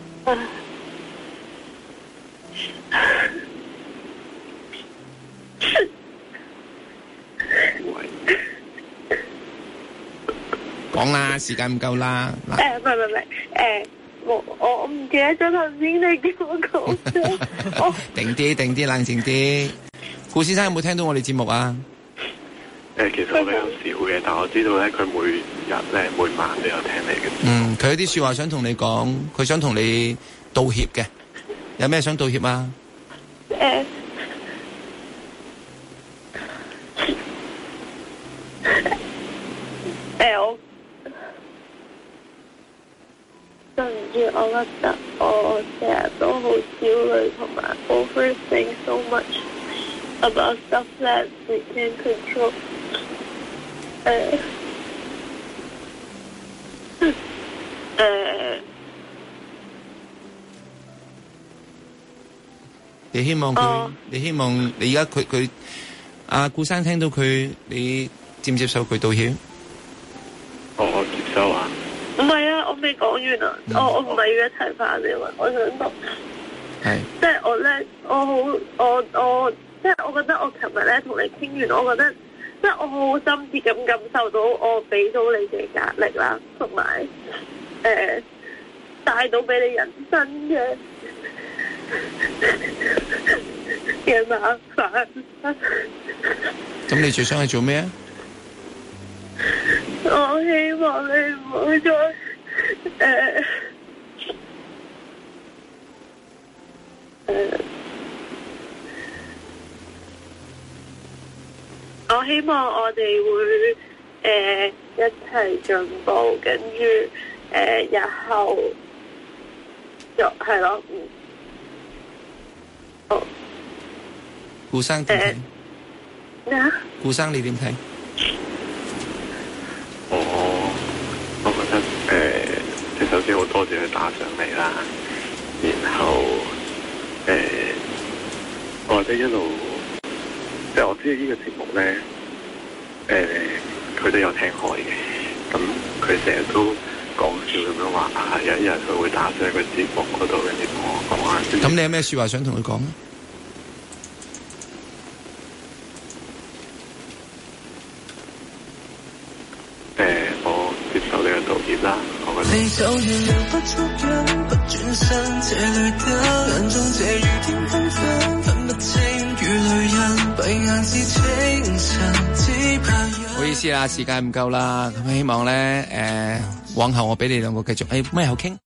講啦，時間唔夠啦。 誒，唔係唔係唔係，誒，我我我唔記得咗頭先你叫我講咗。 定啲定啲，冷靜啲。顧先生有冇聽到我哋節目啊？ 誒，其實我比較少嘅，但我知道咧，佢每日咧每晚都有聽你嘅。 嗯，佢有啲說話想同你講，佢想同你道歉嘅。有咩想道歉啊？ 誒。誒，我。對唔住，我覺得我成日都好焦慮，同埋 overthink so much about stuff that we can't control。誒誒， 你希望佢？Oh. 你希望你而家佢佢阿顧生聽到佢，你接唔接受佢道歉？ 我我接受啊。 唔係啊，我未講完啊，嗯、我我唔係要一齊翻嚟嘛，我想講， 係， 即係我咧，我好，我我即係我覺得我琴日咧同你傾完，我覺得即係我好深切咁感受到我俾到你嘅壓力啦，同埋誒帶到俾你人生嘅嘅麻煩。 咁你最想係做咩啊？ 我希望你唔好再誒、呃呃，我希望我哋會誒、呃、一齊進步，跟住誒日後就係咯，嗯，好。 顧生點睇？ 咩啊？ 顧生你點睇？ 我我覺得誒，即、呃、首先好多謝佢打上嚟啦，然後誒、呃，我覺得一路即係我知呢個節目咧，誒、呃，佢都有聽開嘅，咁佢成日都講笑咁樣話啊，有一日佢會打上一個節目嗰度，跟住同我講啊。 咁你有咩説話想同佢講啊？ 啦，你就原諒不足忍不轉身，這淚得眼中這雨天紛紛，分不清雨淚人閉眼至清晨，只怕有。 唔好意思啦，時間唔夠啦，咁希望咧誒、呃，往後我俾你兩個繼續誒咩後傾。